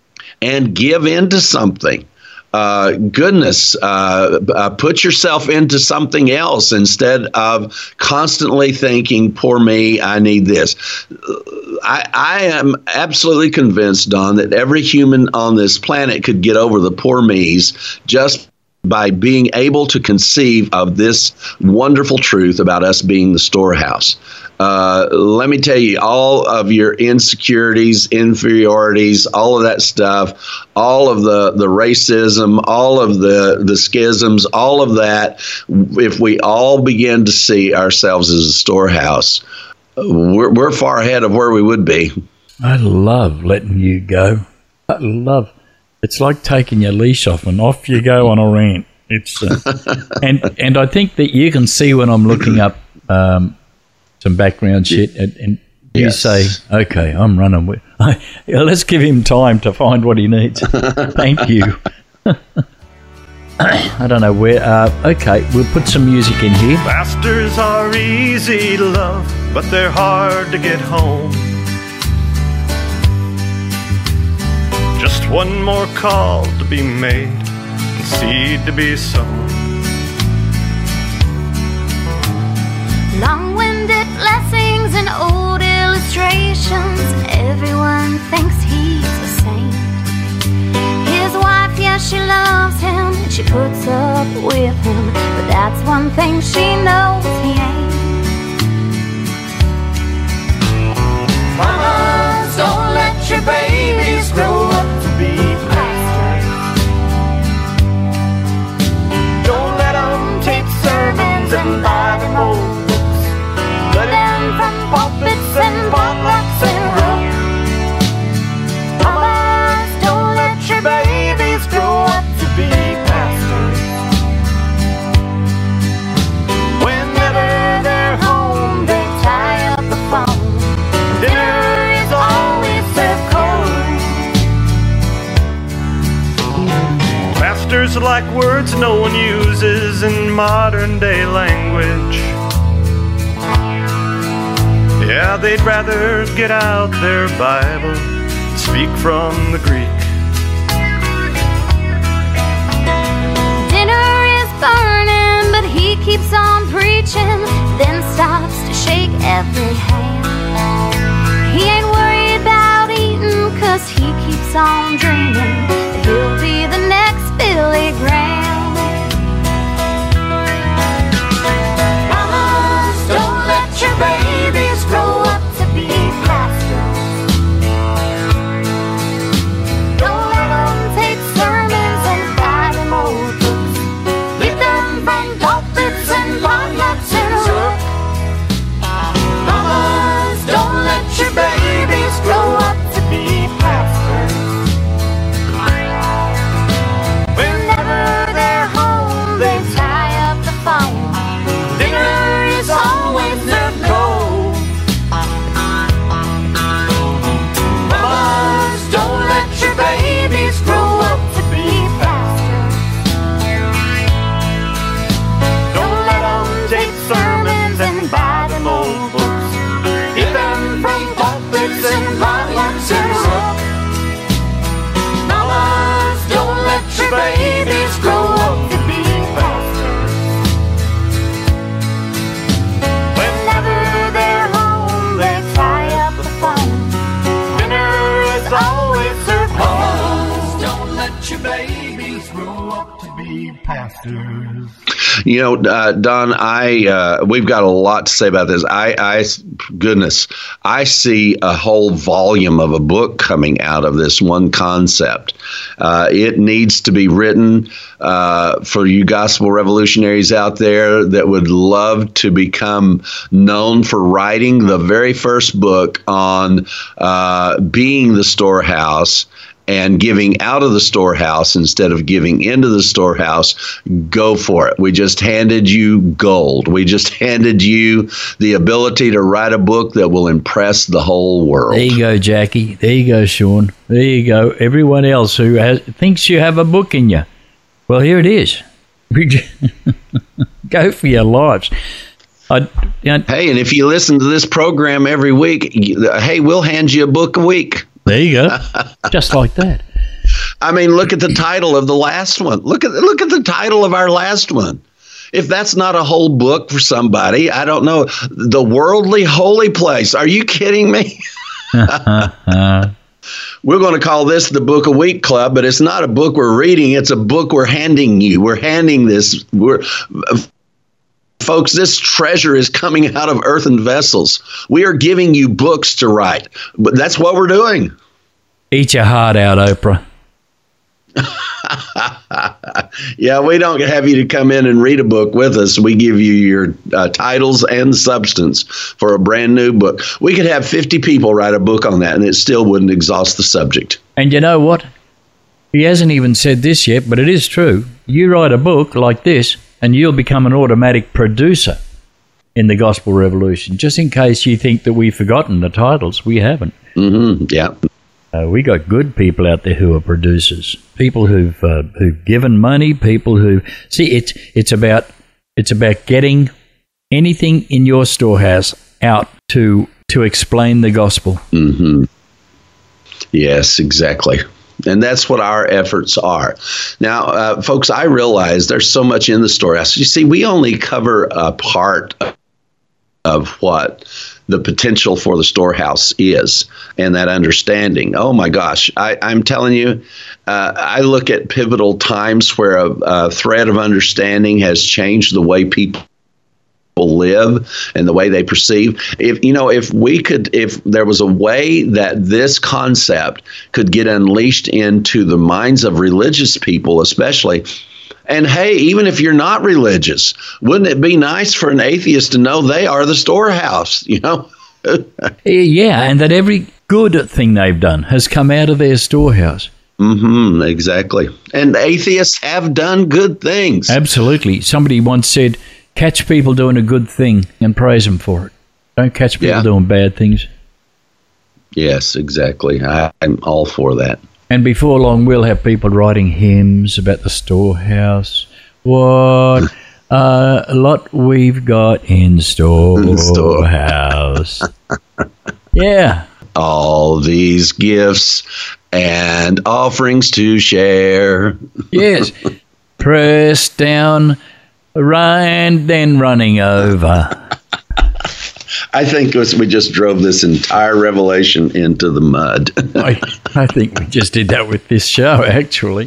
and give into something? Uh, goodness, uh, uh, put yourself into something else instead of constantly thinking, poor me, I need this. I, I am absolutely convinced, Don, that every human on this planet could get over the poor me's just by being able to conceive of this wonderful truth about us being the storehouse. Uh, let me tell you, all of your insecurities, inferiorities, all of that stuff, all of the, the racism, all of the, the schisms, all of that, if we all begin to see ourselves as a storehouse, we're, we're far ahead of where we would be. I love letting you go. I love It's like taking your leash off and off you go on a rant. It's uh, and and I think that you can see when I'm looking up um, some background shit, and, and you Yes. say, "Okay, I'm running with." Let's give him time to find what he needs. Thank you. I don't know where. Uh, okay, we'll put some music in here. Masters are easy to love, but they're hard to get home. Just one more call to be made and seed to be sown. Long-winded blessings and old illustrations. Everyone thinks he's a saint. His wife, yeah, she loves him and she puts up with him, but that's one thing she knows he ain't. Mamas, don't let your babies grow up to be pastors. Don't let them tape sermons and buy them old books. Let them from pulpits and potlucks and hooks. Mamas, don't let your babies grow up to be pastors. Words like words no one uses in modern day language. Yeah, they'd rather get out their Bible, speak from the Greek. Dinner is burning, but he keeps on preaching, then stops to shake every hand. He ain't worried about eating, cause he keeps on dreaming that he'll be the next Billy Graham. Mamas, don't let your babies grow up to be pastors. Don't let them take sermons and buy them old books. Keep them from pulpits and potlucks and rook. Mamas, don't let your babies grow up to be pastors. Whenever they're home, they tie up the phone. Dinner is always their goal. Mamas, don't let your babies grow up to be pastors. Don't let them take sermons and buy them old books. Keep them from pulpits and potlucks and rook. Mamas, don't let your babies grow up to be pastors. Whenever they're home, they tie up the phone. Dinner is always served home. Don't let your babies grow up to be pastors. You know, uh, Don, I uh, we've got a lot to say about this. I, I, goodness, I see a whole volume of a book coming out of this one concept. Uh, it needs to be written uh, for you gospel revolutionaries out there that would love to become known for writing the very first book on uh, being the storehouse and giving out of the storehouse instead of giving into the storehouse. Go for it. We just handed you gold. We just handed you the ability to write a book that will impress the whole world. There you go, Jackie. There you go, Sean. There you go. Everyone else who has, thinks you have a book in you, well, here it is. Go for your lives. I, you know, hey, and if you listen to this program every week, hey, we'll hand you a book a week. There you go. Just like that. I mean, look at the title of the last one. Look at look at the title of our last one. If that's not a whole book for somebody, I don't know. The Worldly Holy Place. Are you kidding me? We're going to call this the Book a Week Club, but it's not a book we're reading. It's a book we're handing you. We're handing this. We're Folks, this treasure is coming out of earthen vessels. We are giving you books to write, but that's what we're doing. Eat your heart out, Oprah. Yeah, we don't have you to come in and read a book with us. We give you your uh, titles and substance for a brand new book. We could have fifty people write a book on that, and it still wouldn't exhaust the subject. And you know what? He hasn't even said this yet, but it is true. You write a book like this, and you'll become an automatic producer in the Gospel Revolution. Just in case you think that we've forgotten the titles, we haven't. Mm-hmm. Yeah. Uh, we got good people out there who are producers, people who've uh, who've given money, people who see it's it's about it's about getting anything in your storehouse out to to explain the gospel. Mm-hmm. Yes, exactly. And that's what our efforts are. Now, uh, folks, I realize there's so much in the storehouse. You see, we only cover a part of what the potential for the storehouse is and that understanding. Oh, my gosh. I, I'm telling you, uh, I look at pivotal times where a, a thread of understanding has changed the way people live and the way they perceive. If you know, if we could, if there was a way that this concept could get unleashed into the minds of religious people, especially, and hey, even if you're not religious, wouldn't it be nice for an atheist to know they are the storehouse, you know? Yeah, and that every good thing they've done has come out of their storehouse. Mm-hmm, exactly. And atheists have done good things. Absolutely. Somebody once said, catch people doing a good thing and praise them for it. Don't catch people yeah. doing bad things. Yes, exactly. I, I'm all for that. And before long, we'll have people writing hymns about the storehouse. What a lot we've got in storehouse. Yeah. All these gifts and offerings to share. Yes. Pressed down, and then running over. I think we just drove this entire revelation into the mud. I, I think we just did that with this show, actually.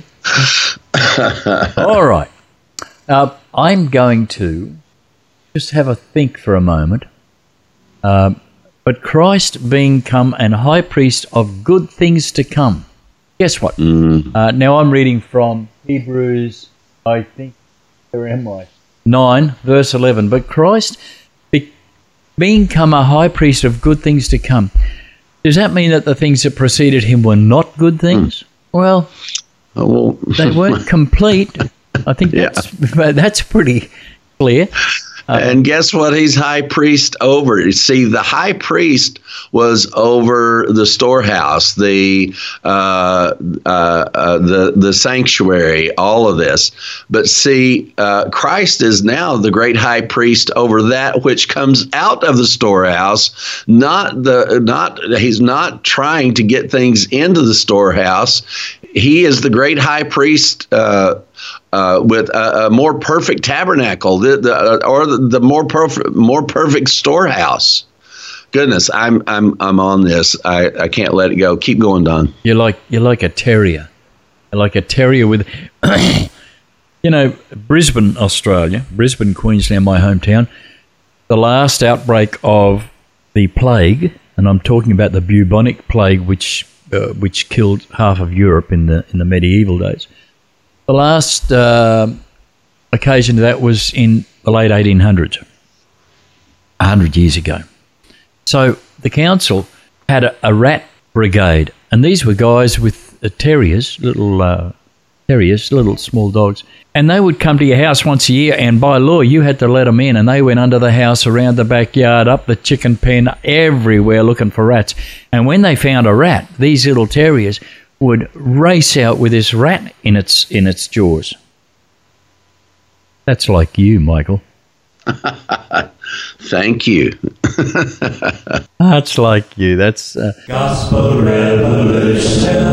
All right. Uh, I'm going to just have a think for a moment. Um, but Christ being come an high priest of good things to come. Guess what? Mm. Uh, now I'm reading from Hebrews, I think, where am I? nine, verse eleven. But Christ be- being come a high priest of good things to come. Does that mean that the things that preceded him were not good things? Mm. Well, oh, well. they weren't complete. I think that's, yeah. that's pretty clear. Uh, and guess what he's high priest over? You see, the high priest was over the storehouse, the uh, uh, uh, the the sanctuary, all of this. But see, uh, Christ is now the great high priest over that which comes out of the storehouse. Not the not he's not trying to get things into the storehouse. He is the great high priest. Uh, Uh, with a, a more perfect tabernacle, the, the, or the, the more perfect, more perfect storehouse. Goodness, I'm I'm I'm on this. I, I can't let it go. Keep going, Don. You're like you're like a terrier, you're like a terrier with, you know, Brisbane, Australia, Brisbane, Queensland, my hometown. The last outbreak of the plague, and I'm talking about the bubonic plague, which uh, which killed half of Europe in the in the medieval days. The last uh, occasion of that was in the late eighteen hundreds, one hundred years ago. So the council had a, a rat brigade, and these were guys with uh, terriers, little uh, terriers, little small dogs, and they would come to your house once a year, and by law you had to let them in, and they went under the house, around the backyard, up the chicken pen, everywhere looking for rats. And when they found a rat, these little terriers would race out with this rat in its in its jaws. That's like you, Michael. Thank you. That's like you. That's uh... Gospel Revolution.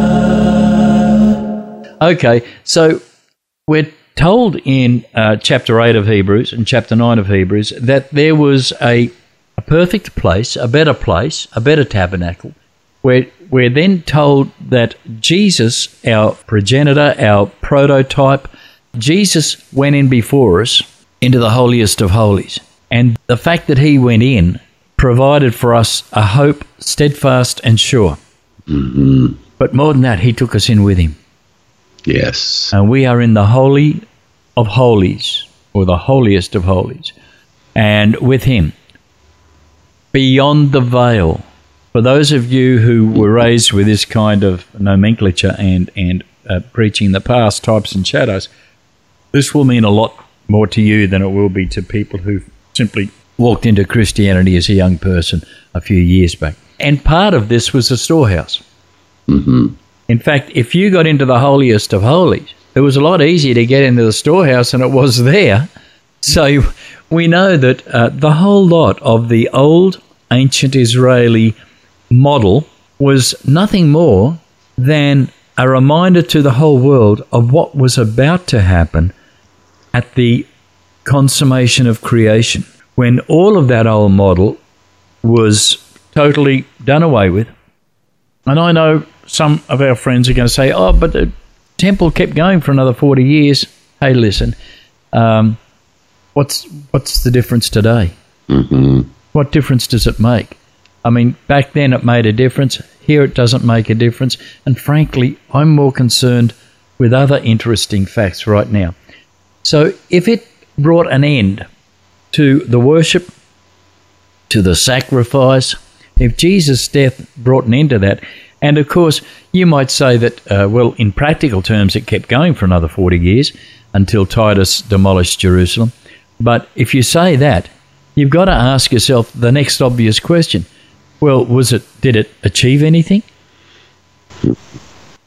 Okay, so we're told in uh, chapter eight of Hebrews and chapter nine of Hebrews that there was a, a perfect place, a better place, a better tabernacle. We're, we're then told that Jesus, our progenitor, our prototype, Jesus went in before us into the holiest of holies. And the fact that he went in provided for us a hope steadfast and sure. Mm-hmm. But more than that, he took us in with him. Yes. And we are in the holy of holies, or the holiest of holies, and with him, beyond the veil. For those of you who were raised with this kind of nomenclature and, and uh, preaching the past, types and shadows, this will mean a lot more to you than it will be to people who simply walked into Christianity as a young person a few years back. And part of this was the storehouse. Mm-hmm. In fact, if you got into the holiest of holies, it was a lot easier to get into the storehouse than it was there. So we know that uh, the whole lot of the old ancient Israeli model was nothing more than a reminder to the whole world of what was about to happen at the consummation of creation, when all of that old model was totally done away with. And I know some of our friends are going to say, oh, but the temple kept going for another forty years. Hey, listen, um, what's what's the difference today? Mm-hmm. What difference does it make? I mean, back then it made a difference. Here it doesn't make a difference. And frankly, I'm more concerned with other interesting facts right now. So if it brought an end to the worship, to the sacrifice, if Jesus' death brought an end to that, and of course, you might say that, uh, well, in practical terms, it kept going for another forty years until Titus demolished Jerusalem. But if you say that, you've got to ask yourself the next obvious question. Well, was it? Did it achieve anything?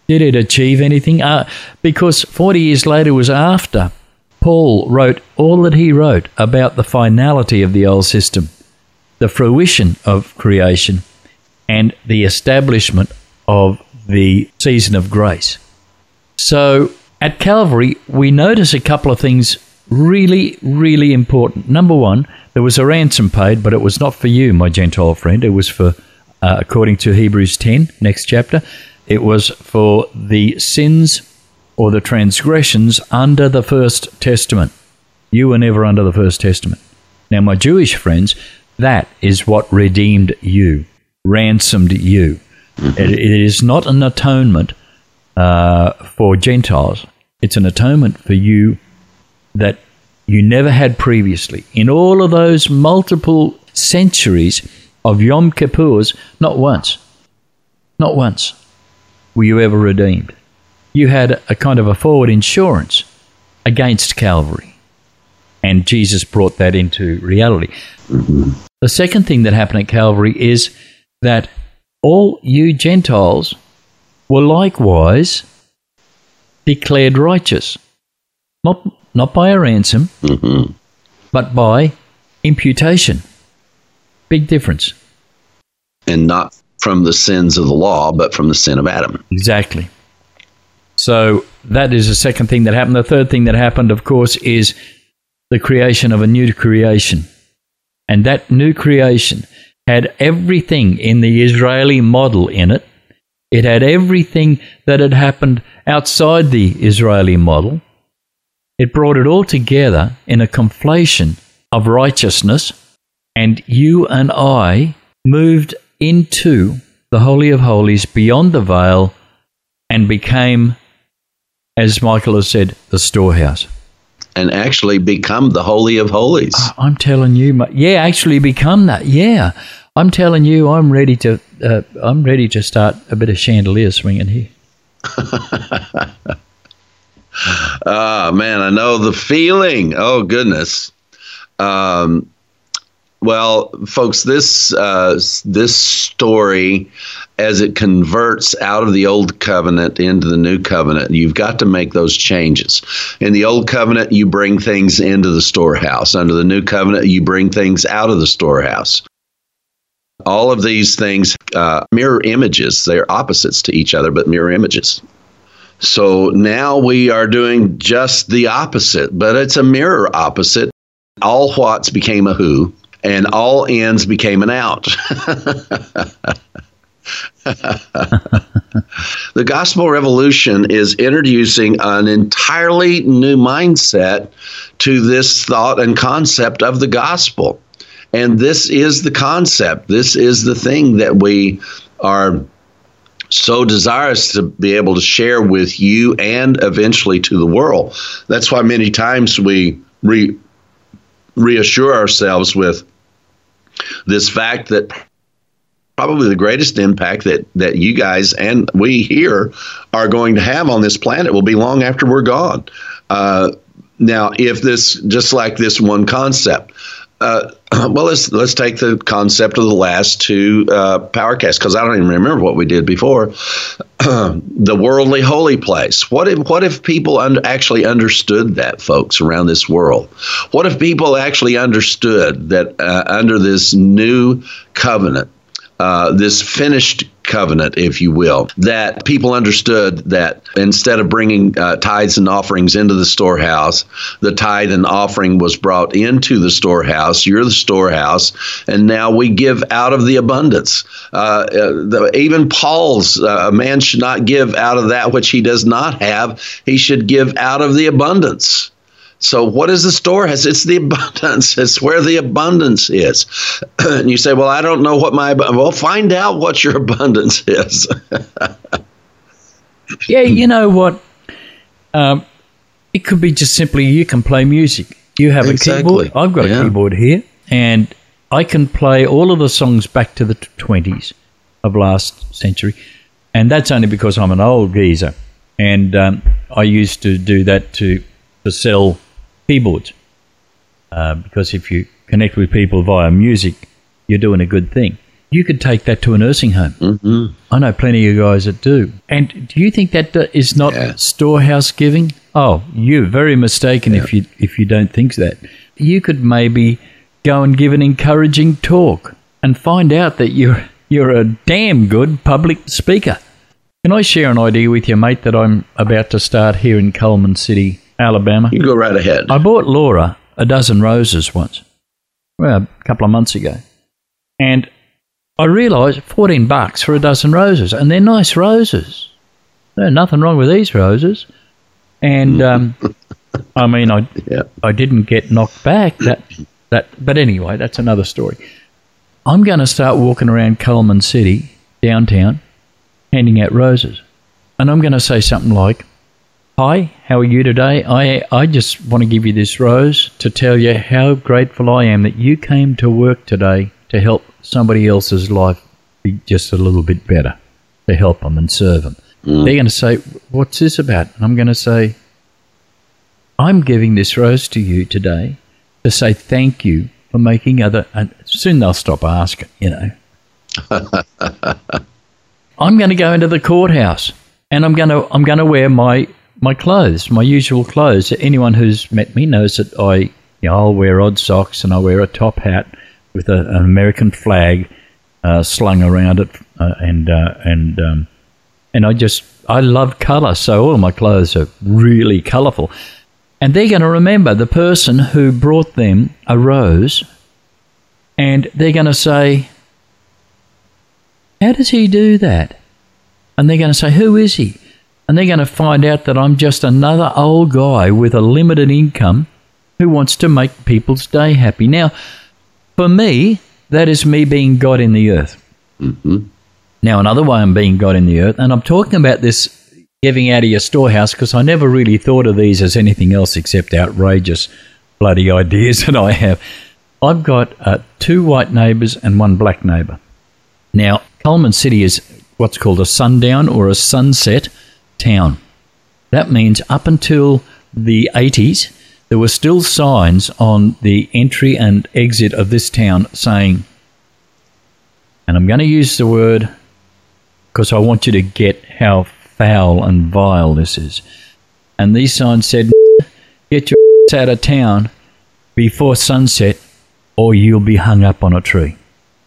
Did it achieve anything? Uh, because forty years later was after Paul wrote all that he wrote about the finality of the old system, the fruition of creation, and the establishment of the season of grace. So at Calvary, we notice a couple of things really, really important. Number one, there was a ransom paid, but it was not for you, my Gentile friend. It was for, uh, according to Hebrews ten, next chapter, it was for the sins or the transgressions under the First Testament. You were never under the First Testament. Now, my Jewish friends, that is what redeemed you, ransomed you. It, it is not an atonement uh, for Gentiles. It's an atonement for you that you never had previously. In all of those multiple centuries of Yom Kippurs, not once, not once were you ever redeemed. You had a kind of a forward insurance against Calvary. And Jesus brought that into reality. The second thing that happened at Calvary is that all you Gentiles were likewise declared righteous. Not, not by a ransom, Mm-hmm. but by imputation. Big difference. And not from the sins of the law, but from the sin of Adam. Exactly. So that is the second thing that happened. The third thing that happened, of course, is the creation of a new creation. And that new creation had everything in the Israeli model in it. It had everything that had happened outside the Israeli model. It brought it all together in a conflation of righteousness, and you and I moved into the Holy of Holies beyond the veil and became, as Michael has said, the storehouse. And actually become the Holy of Holies. I'm telling you, my, yeah, actually become that. Yeah, I'm telling you, I'm ready to. Uh, I'm ready to start a bit of chandelier swinging here. Ah, man, I know the feeling. Oh, goodness. Um, well, folks, this uh, this story, as it converts out of the old covenant into the new covenant, you've got to make those changes. In the old covenant, you bring things into the storehouse. Under the new covenant, you bring things out of the storehouse. All of these things uh, mirror images. They're opposites to each other, but mirror images. So now we are doing just the opposite, but it's a mirror opposite. All whats became a who, and all ins became an out. The Gospel Revolution is introducing an entirely new mindset to this thought and concept of the gospel. And this is the concept. This is the thing that we are so desirous to be able to share with you and eventually to the world. That's why many times we re- reassure ourselves with this fact that probably the greatest impact that, that you guys and we here are going to have on this planet will be long after we're gone. Uh, now, if this, just like this one concept, uh, well, let's let's take the concept of the last two uh, PowerCasts, because I don't even remember what we did before. The worldly holy place. What if what if people un- actually understood that, folks, around this world? What if people actually understood that uh, under this new covenant, uh, this finished covenant, if you will, that people understood that instead of bringing uh, tithes and offerings into the storehouse, the tithe and offering was brought into the storehouse. You're the storehouse, and now we give out of the abundance. Uh, the, even Paul's, uh, a man should not give out of that which he does not have. He should give out of the abundance. So what is the storehouse? It's the abundance. It's where the abundance is. And you say, well, I don't know what my, well, find out what your abundance is. Yeah, you know what? Um, it could be just simply you can play music. You have Exactly. a keyboard. I've got Yeah. a keyboard here, and I can play all of the songs back to the twenties of last century. And that's only because I'm an old geezer. And um, I used to do that to, to sell keyboards. Uh, because if you connect with people via music, you're doing a good thing. you could take that to a nursing home. Mm-hmm. I know plenty of guys that do. And do you think that uh, is not Yeah. storehouse giving? Oh, you're very mistaken Yeah. if you if you don't think that. You could maybe go and give an encouraging talk and find out that you're you're a damn good public speaker. Can I share an idea with you, mate, that I'm about to start here in Coleman City, Alabama? You go right ahead. I bought Laura a dozen roses once, well, a couple of months ago. And I realised fourteen bucks for a dozen roses, and they're nice roses. There's nothing wrong with these roses. And, um, I mean, I Yeah. I didn't get knocked back. That that, But anyway, that's another story. I'm going to start walking around Coleman City, downtown, handing out roses. And I'm going to say something like, "Hi, how are you today? I I just want to give you this rose to tell you how grateful I am that you came to work today to help somebody else's life be just a little bit better, to help them and serve them." Mm. They're going to say, "What's this about?" And I'm going to say, "I'm giving this rose to you today to say thank you for making other..." And soon they'll stop asking, you know. I'm going to go into the courthouse and I'm going to I'm going to wear my my clothes, my usual clothes. Anyone who's met me knows that I, you know, I'll wear odd socks and I wear a top hat with a, an American flag uh, slung around it, uh, and uh, and um, and I just I love colour, so all of my clothes are really colourful, and they're going to remember the person who brought them a rose, and they're going to say, "How does he do that?" And they're going to say, "Who is he?" And they're going to find out that I'm just another old guy with a limited income who wants to make people's day happy. Now, for me, that is me being God in the earth. Mm-hmm. Now, another way I'm being God in the earth, and I'm talking about this giving out of your storehouse because I never really thought of these as anything else except outrageous bloody ideas that I have. I've got uh, two white neighbours and one black neighbour. Now, Coleman City is what's called a sundown or a sunset town. That means up until the eighties, there were still signs on the entry and exit of this town saying, and I'm going to use the word because I want you to get how foul and vile this is. And these signs said, "Get your ass out of town before sunset or you'll be hung up on a tree."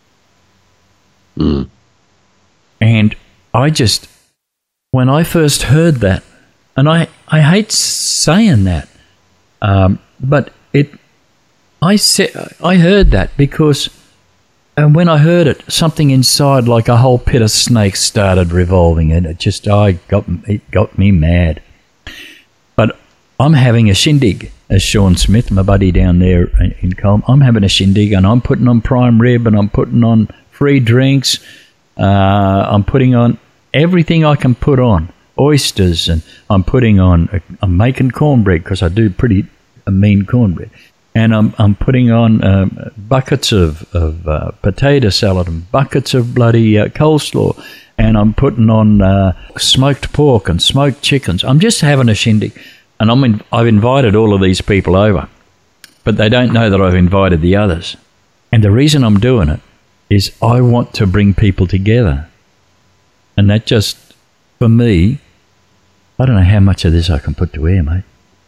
Mm. And I just, when I first heard that, and I, I hate saying that, um, but it, I said, I heard that because, and when I heard it, something inside, like a whole pit of snakes, started revolving, and it just, I got, it got me mad. But I'm having a shindig, as Sean Smith, my buddy down there in Colm, I'm having a shindig, and I'm putting on prime rib, and I'm putting on free drinks. Uh, I'm putting on everything I can put on, oysters, and I'm putting on, I'm making cornbread because I do pretty a mean cornbread, and I'm I'm putting on um, buckets of of uh, potato salad and buckets of bloody uh, coleslaw, and I'm putting on uh, smoked pork and smoked chickens. I'm just having a shindig, and I'm in, I've invited all of these people over, but they don't know that I've invited the others, and the reason I'm doing it is I want to bring people together. And that just, for me, I don't know how much of this I can put to air, mate.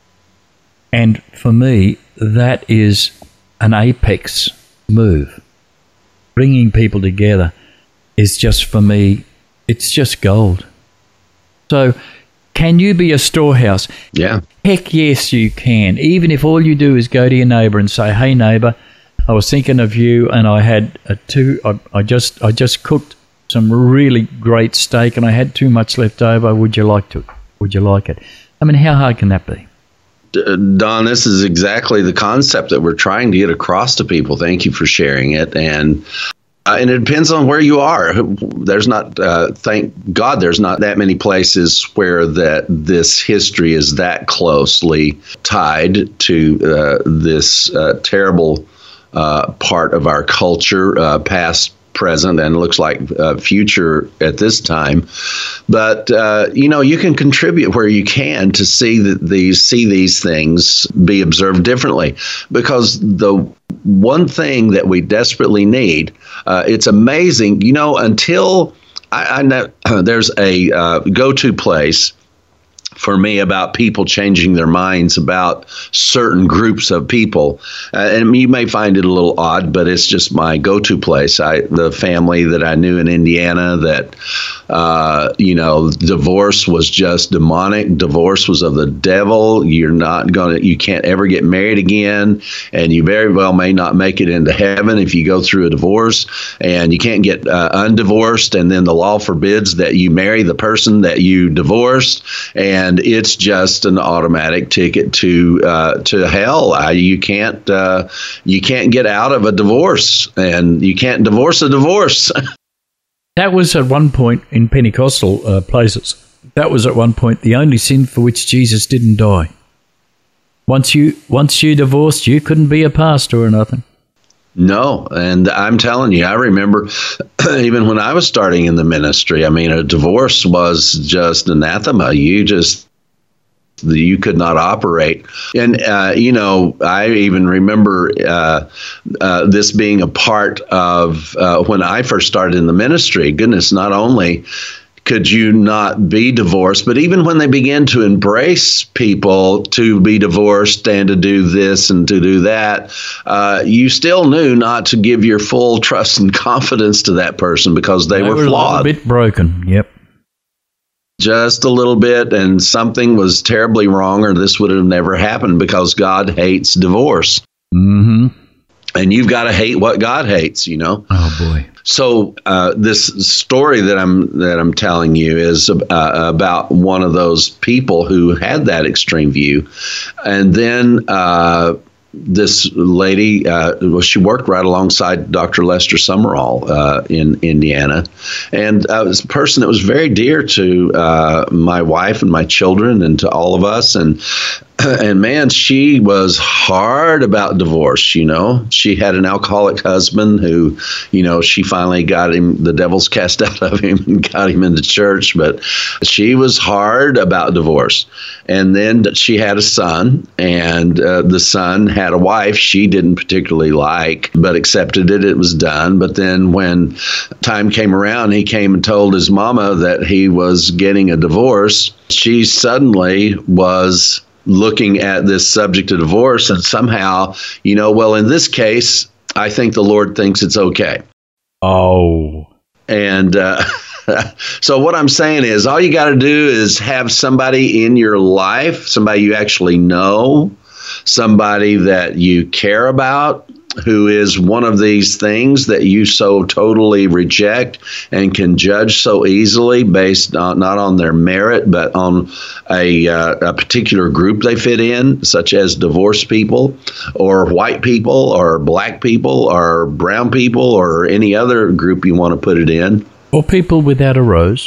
And for me, that is an apex move. Bringing people together is just, for me, it's just gold. So, can you be a storehouse? Yeah. Heck yes, you can. Even if all you do is go to your neighbour and say, "Hey, neighbour, I was thinking of you, and I had a two. I, I just, I just cooked some really great steak, and I had too much left over. Would you like to? Would you like it?" I mean, how hard can that be? Don, this is exactly the concept that we're trying to get across to people. Thank you for sharing it, and uh, and it depends on where you are. There's not, uh, thank God, there's not that many places where that this history is that closely tied to uh, this uh, terrible Uh, part of our culture, uh, past, present, and looks like uh, future at this time. But uh, you know, you can contribute where you can to see that these see these things be observed differently, because the one thing that we desperately need. Uh, it's amazing, you know, until I, I know uh, there's a uh, go-to place for me about people changing their minds about certain groups of people. Uh, and you may find it a little odd, but it's just my go-to place. I, the family that I knew in Indiana that, uh, you know, divorce was just demonic. Divorce was of the devil. You're not going to, you can't ever get married again. And you very well may not make it into heaven if you go through a divorce. And you can't get uh, undivorced. And then the law forbids that you marry the person that you divorced. And And it's just an automatic ticket to uh, to hell. I, you can't uh, you can't get out of a divorce, and you can't divorce a divorce. That was at one point in Pentecostal uh, places. That was at one point the only sin for which Jesus didn't die. Once you once you divorced, you couldn't be a pastor or nothing. No, and I'm telling you, I remember even when I was starting in the ministry, I mean, a divorce was just anathema. You just, you could not operate. And, uh, you know, I even remember uh, uh, this being a part of uh, when I first started in the ministry. Goodness, not only could you not be divorced, but even when they began to embrace people to be divorced and to do this and to do that, uh, you still knew not to give your full trust and confidence to that person because they, they were, were flawed. A little bit broken, yep. Just a little bit, and something was terribly wrong, or this would have never happened because God hates divorce. Mm-hmm. And you've got to hate what God hates, you know? Oh, boy. So uh, this story that I'm that I'm telling you is uh, about one of those people who had that extreme view, and then uh, this lady, uh, well, she worked right alongside Doctor Lester Summerall uh, in Indiana, and uh, it was a person that was very dear to uh, my wife and my children and to all of us, and. And man, she was hard about divorce. You know, she had an alcoholic husband who, you know, she finally got him, the devil's cast out of him and got him into church. But she was hard about divorce. And then she had a son, and uh, the son had a wife she didn't particularly like, but accepted it. It was done. But then when time came around, he came and told his mama that he was getting a divorce. She suddenly was looking at this subject of divorce, and somehow, you know, well, in this case, I think the Lord thinks it's okay. Oh. And uh, so what I'm saying is all you got to do is have somebody in your life, somebody you actually know, somebody that you care about, who is one of these things that you so totally reject and can judge so easily based on not on their merit, but on a, uh, a particular group they fit in, such as divorced people or white people or black people or brown people or any other group you want to put it in. Or people without a rose.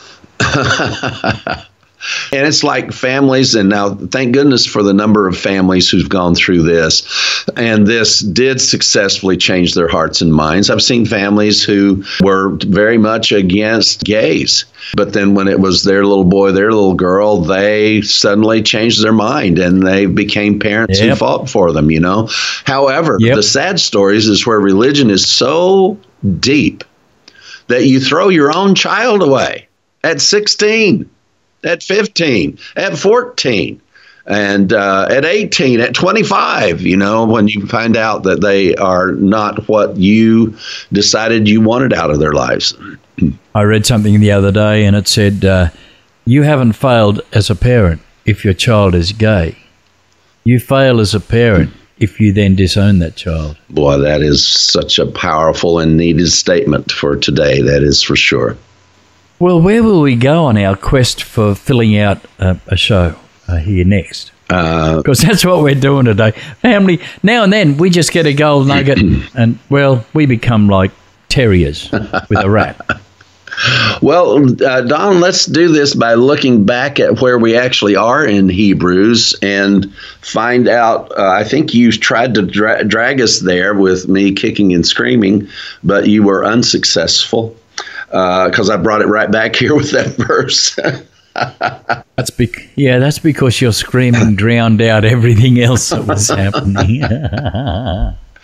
And it's like families, and now thank goodness for the number of families who've gone through this. And this did successfully change their hearts and minds. I've seen families who were very much against gays, but then when it was their little boy, their little girl, they suddenly changed their mind and they became parents yep. who fought for them, you know. However, yep. the sad stories is where religion is so deep that you throw your own child away at sixteen. At fifteen, at fourteen, and uh, at eighteen, at twenty-five, you know, when you find out that they are not what you decided you wanted out of their lives. I read something the other day and it said, uh, you haven't failed as a parent if your child is gay. You fail as a parent if you then disown that child. Boy, that is such a powerful and needed statement for today. That is for sure. Well, where will we go on our quest for filling out uh, a show uh, here next? Because uh, that's what we're doing today. Family, now and then we just get a gold nugget and, well, we become like terriers with a rat. Well, uh, Don, let's do this by looking back at where we actually are in Hebrews and find out. Uh, I think you tried to dra- drag us there with me kicking and screaming, but you were unsuccessful. Because uh, I brought it right back here with that verse. That's bec- yeah, that's because your screaming drowned out everything else that was happening.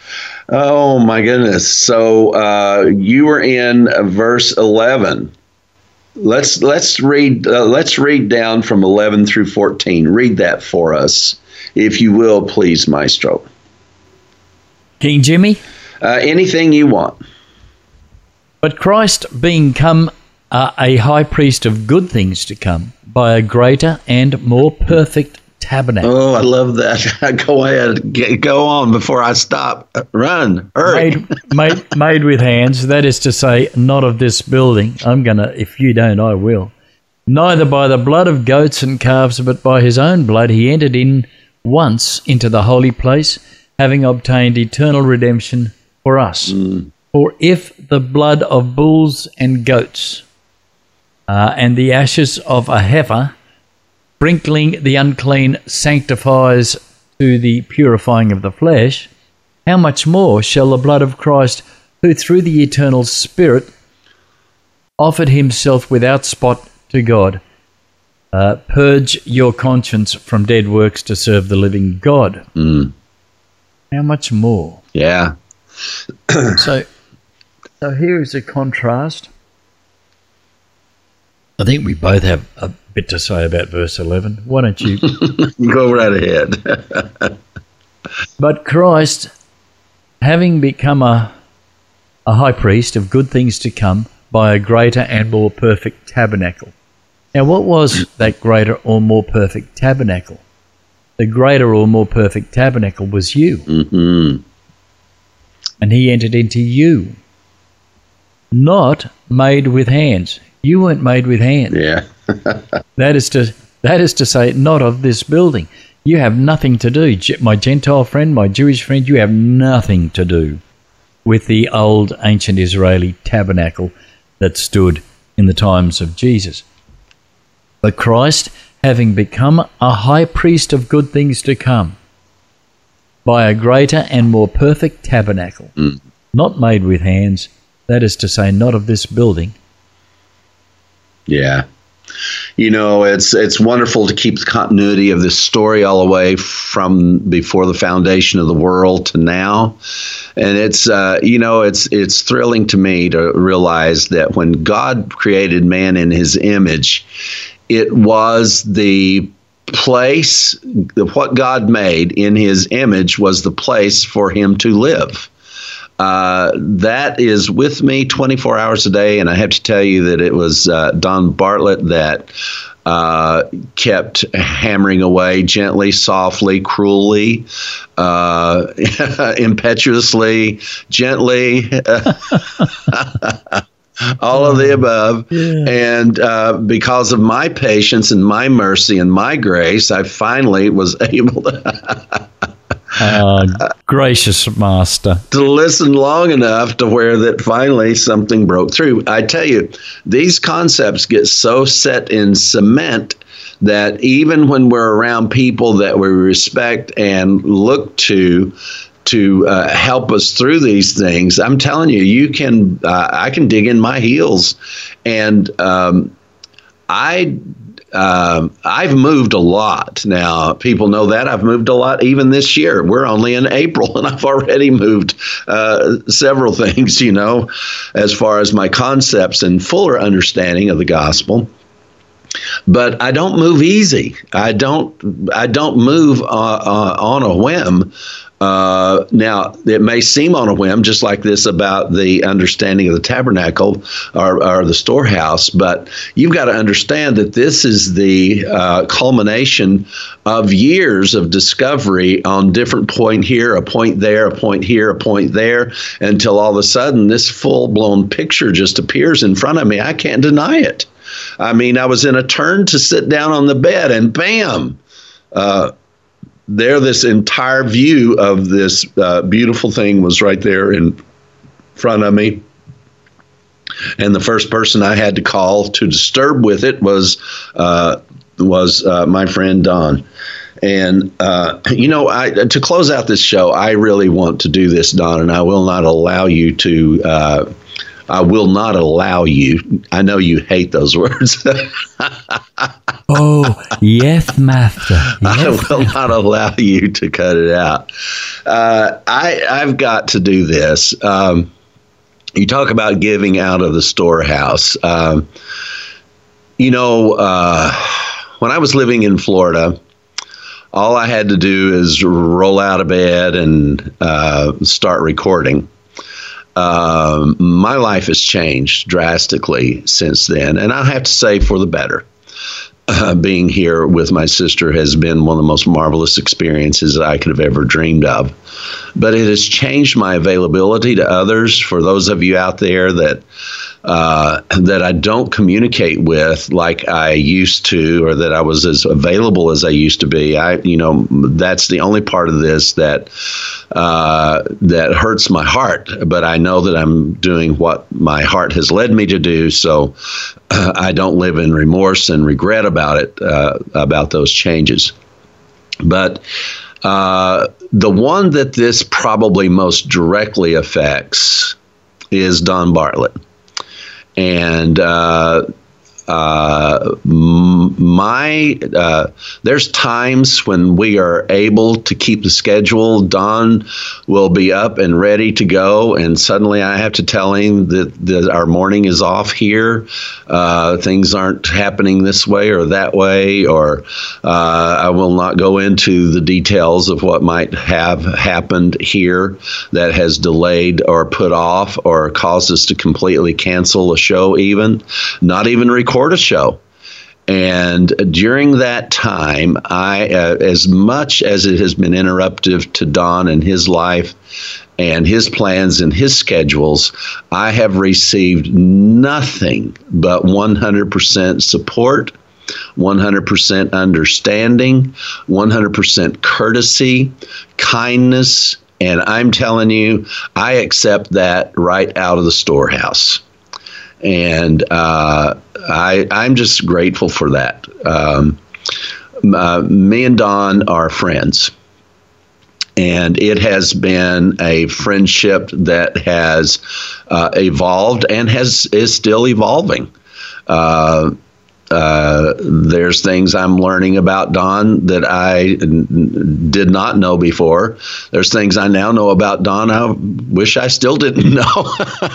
Oh my goodness! So uh, you were in uh, verse eleven. Let's let's read uh, let's read down from eleven through fourteen. Read that for us, if you will, please, Maestro. King Jimmy? Uh, anything you want. But Christ being come uh, a high priest of good things to come, by a greater and more perfect tabernacle. Oh, I love that. Go ahead. Get, go on before I stop. Run. Hurry. Made, made, made with hands, that is to say, not of this building. I'm going to, if you don't, I will. Neither by the blood of goats and calves, but by his own blood he entered in once into the holy place, having obtained eternal redemption for us. Mm. For if the blood of bulls and goats uh, and the ashes of a heifer, sprinkling the unclean, sanctifies to the purifying of the flesh, how much more shall the blood of Christ, who through the eternal Spirit offered himself without spot to God, uh, purge your conscience from dead works to serve the living God? Mm. How much more? Yeah. so, so here is a contrast. I think we both have a bit to say about verse eleven. Why don't you go right ahead? But Christ, having become a, a high priest of good things to come, by a greater and more perfect tabernacle. Now, what was that greater or more perfect tabernacle? The greater or more perfect tabernacle was you. Mm-hmm. And he entered into you. Not made with hands. You weren't made with hands. Yeah. that is to that is to say, not of this building. You have nothing to do. My Gentile friend, my Jewish friend, you have nothing to do with the old ancient Israeli tabernacle that stood in the times of Jesus. But Christ, having become a high priest of good things to come, by a greater and more perfect tabernacle, mm. not made with hands, that is to say, not of this building. Yeah. You know, it's it's wonderful to keep the continuity of this story all the way from before the foundation of the world to now. And it's, uh, you know, it's it's thrilling to me to realize that when God created man in his image, it was the place, what God made in his image was the place for him to live. Uh, that is with me twenty-four hours a day, and I have to tell you that it was uh, Don Bartlett that uh, kept hammering away gently, softly, cruelly, uh, impetuously, gently, all of the above. Yeah. And uh, because of my patience and my mercy and my grace, I finally was able to... Uh, gracious master. to listen long enough to where that finally something broke through. I tell you, these concepts get so set in cement that even when we're around people that we respect and look to to uh, help us through these things, I'm telling you, you can uh, I can dig in my heels, and um, I. Um, I've moved a lot. Now, people know that I've moved a lot even this year. We're only in April, and I've already moved uh, several things, you know, as far as my concepts and fuller understanding of the gospel. But I don't move easy. I don't. I don't move uh, uh, on a whim. Uh, now, it may seem on a whim, just like this about the understanding of the tabernacle or, or the storehouse, but you've got to understand that this is the uh, culmination of years of discovery on different point here, a point there, a point here, a point there, until all of a sudden this full-blown picture just appears in front of me. I can't deny it. I mean, I was in a turn to sit down on the bed, and bam, uh, there this entire view of this uh, beautiful thing was right there in front of me. And the first person I had to call to disturb with it was uh, was uh, my friend Don. And, uh, you know, I, to close out this show, I really want to do this, Don, and I will not allow you to uh, I will not allow you. I know you hate those words. Oh, yes, master. Yes, I will not allow you to cut it out. Uh, I, I've got to do this. Um, you talk about giving out of the storehouse. Um, you know, uh, when I was living in Florida, all I had to do is roll out of bed and uh, start recording. Um, my life has changed drastically since then, and I have to say for the better. Uh, being here with my sister has been one of the most marvelous experiences that I could have ever dreamed of. But it has changed my availability to others. For those of you out there that uh, that I don't communicate with like I used to, or that I was as available as I used to be, I, you know, that's the only part of this that uh, that hurts my heart. But I know that I'm doing what my heart has led me to do, so uh, I don't live in remorse and regret about it, uh, about those changes. But uh, the one that this probably most directly affects is Don Bartlett. And uh, uh, my uh, there's times when we are able to keep the schedule. Don will be up and ready to go, and suddenly I have to tell him that, that our morning is off here. Uh, things aren't happening this way or that way, or uh, I will not go into the details of what might have happened here that has delayed or put off or caused us to completely cancel a show, even not even record a show. And during that time, I, uh, as much as it has been interruptive to Don and his life and his plans and his schedules, I have received nothing but one hundred percent support, one hundred percent understanding, one hundred percent courtesy, kindness, and I'm telling you, I accept that right out of the storehouse. And uh, I, I'm just grateful for that. Um, uh, me and Don are friends. And it has been a friendship that has uh, evolved and has is still evolving. Uh, uh, there's things I'm learning about Don that I n- did not know before. There's things I now know about Don I wish I still didn't know.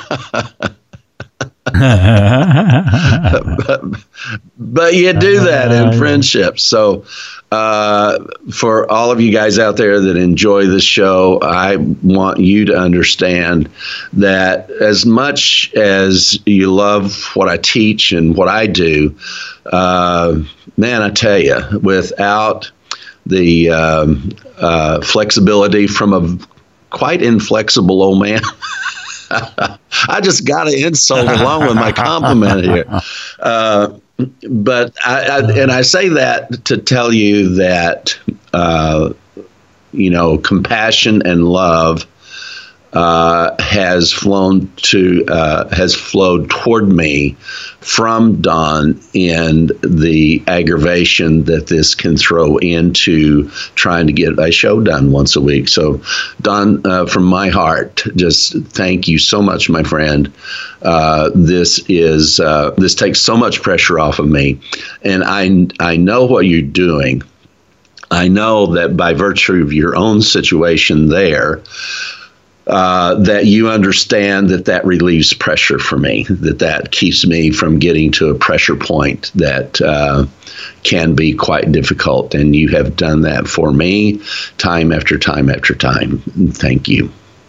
but, but you do that in friendships. So uh, for all of you guys out there that enjoy this show, I want you to understand that as much as you love what I teach and what I do, uh, man, I tell you, without the um, uh, flexibility from a quite inflexible old man, I just got an insult along with my compliment here. Uh, but I, I, and I say that to tell you that, uh, you know, compassion and love uh, has flown to uh, has flowed toward me from Don in the aggravation that this can throw into trying to get a show done once a week. So, Don, uh, from my heart, just thank you so much, my friend. Uh, this is uh, this takes so much pressure off of me, and I I know what you're doing. I know that by virtue of your own situation there, Uh, that you understand that that relieves pressure for me, that that keeps me from getting to a pressure point that uh, can be quite difficult. And you have done that for me time after time after time. Thank you.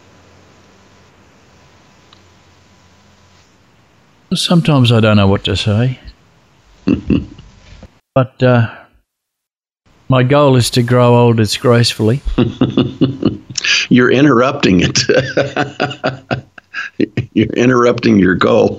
Sometimes I don't know what to say. But uh, my goal is to grow old disgracefully. You're interrupting it. You're interrupting your goal.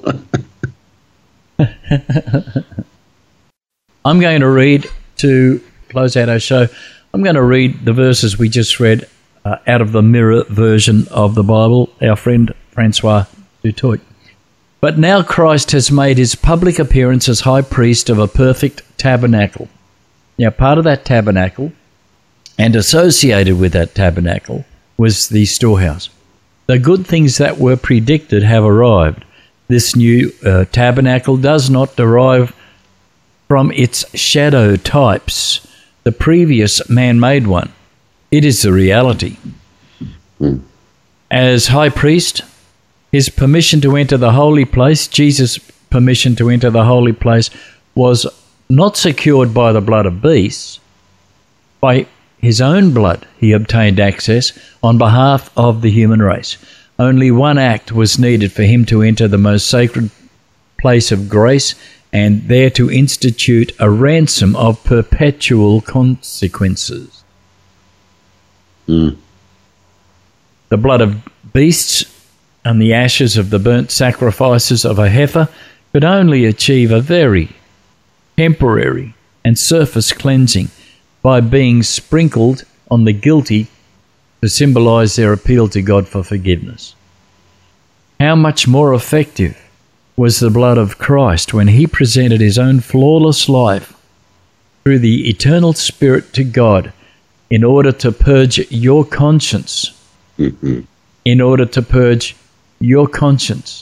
I'm going to read, to close out our show, I'm going to read the verses we just read uh, out of the Mirror version of the Bible, our friend Francois Dutoit. But now Christ has made his public appearance as high priest of a perfect tabernacle. Now, part of that tabernacle and associated with that tabernacle was the storehouse. The good things that were predicted have arrived. This new uh, tabernacle does not derive from its shadow types the previous man-made one. It is the reality. Mm. As high priest, his permission to enter the holy place, Jesus' permission to enter the holy place, was not secured by the blood of beasts. By his own blood he obtained access on behalf of the human race. Only one act was needed for him to enter the most sacred place of grace and there to institute a ransom of perpetual consequences. Mm. The blood of beasts and the ashes of the burnt sacrifices of a heifer could only achieve a very temporary and surface cleansing by being sprinkled on the guilty to symbolize their appeal to God for forgiveness. How much more effective was the blood of Christ when he presented his own flawless life through the eternal Spirit to God in order to purge your conscience. Mm-hmm. In order to purge your conscience.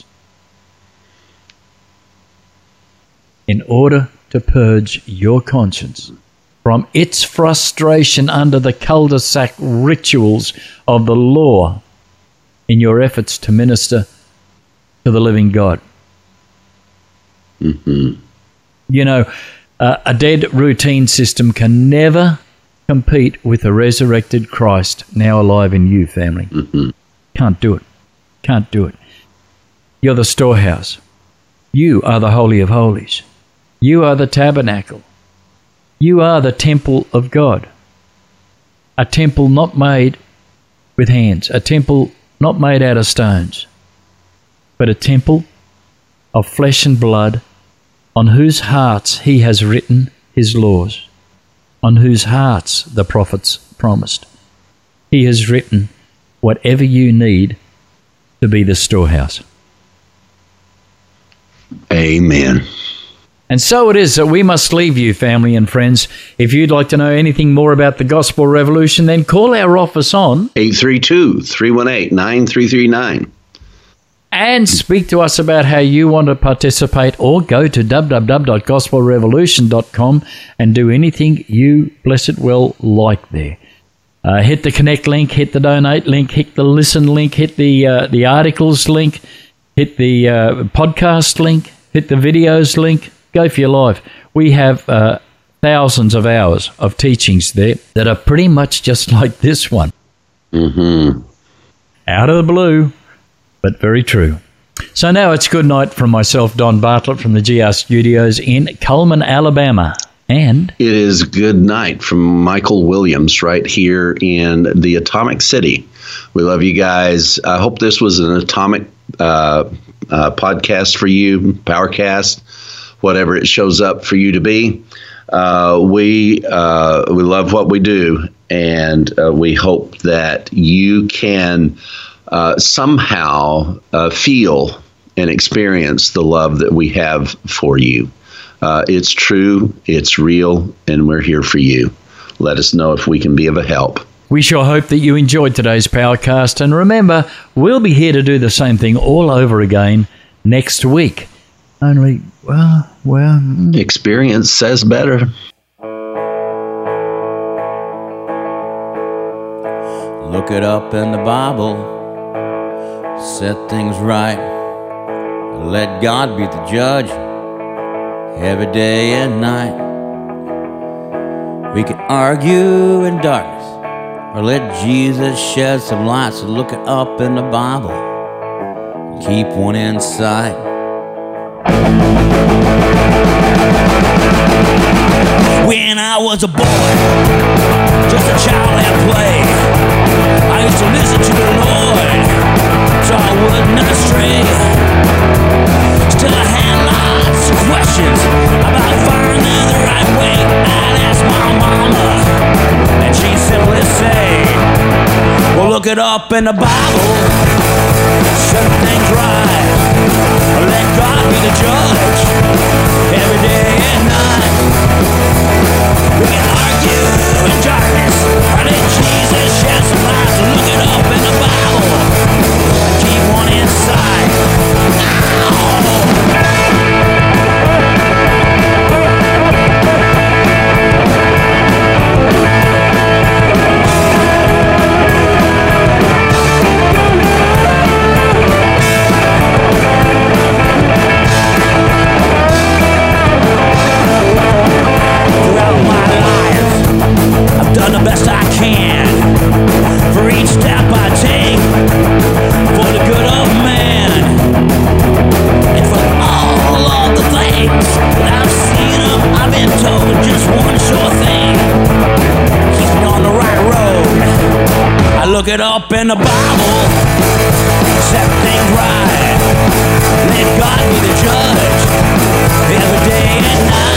In order to purge your conscience from its frustration under the cul-de-sac rituals of the law in your efforts to minister to the living God. Mm-hmm. You know, uh, a dead routine system can never compete with the resurrected Christ now alive in you, family. Mm-hmm. Can't do it. Can't do it. You're the storehouse. You are the Holy of Holies. You are the tabernacle. You are the temple of God. A temple not made with hands. A temple not made out of stones. But a temple of flesh and blood, on whose hearts he has written his laws, on whose hearts the prophets promised. He has written whatever you need to be the storehouse. Amen. And so it is that we must leave you, family and friends. If you'd like to know anything more about the Gospel Revolution, then call our office on eight three two, three one eight, nine three three nine. and speak to us about how you want to participate, or go to w w w dot gospel revolution dot com and do anything you blessed well like there. Uh, hit the connect link, hit the donate link, hit the listen link, hit the uh, the articles link, hit the uh, podcast link, hit the videos link. Go for your life. We have uh, thousands of hours of teachings there that are pretty much just like this one. Mm-hmm. Out of the blue, but very true. So now it's good night from myself, Don Bartlett, from the G R Studios in Cullman, Alabama. And it is good night from Michael Williams right here in the Atomic City. We love you guys. I hope this was an atomic uh, uh, podcast for you, Powercast, whatever it shows up for you to be. Uh, we uh, we love what we do, and uh, we hope that you can uh, somehow uh, feel and experience the love that we have for you. Uh, it's true, it's real, and we're here for you. Let us know if we can be of a help. we sure hope that you enjoyed today's Powercast. And remember, we'll be here to do the same thing all over again next week. Only, well, well... Experience says better. Look it up in the Bible. Set things right. Let God be the judge. Every day and night. We can argue in darkness, or let Jesus shed some light. So look it up in the Bible and keep one inside. When I was a boy, just a child at play, I used to listen to the Lord so I wouldn't stray. Still I had lots of questions about finding the right way. I'd ask my mama, and she'd simply say, well, look it up in the Bible, set things right, let God be the judge, every day and night. We can argue in darkness, or let Jesus shed some light. So look it up in the Bible, keep one inside. Ow! Look it up in the Bible. Set things right. Let God be the judge every day and night.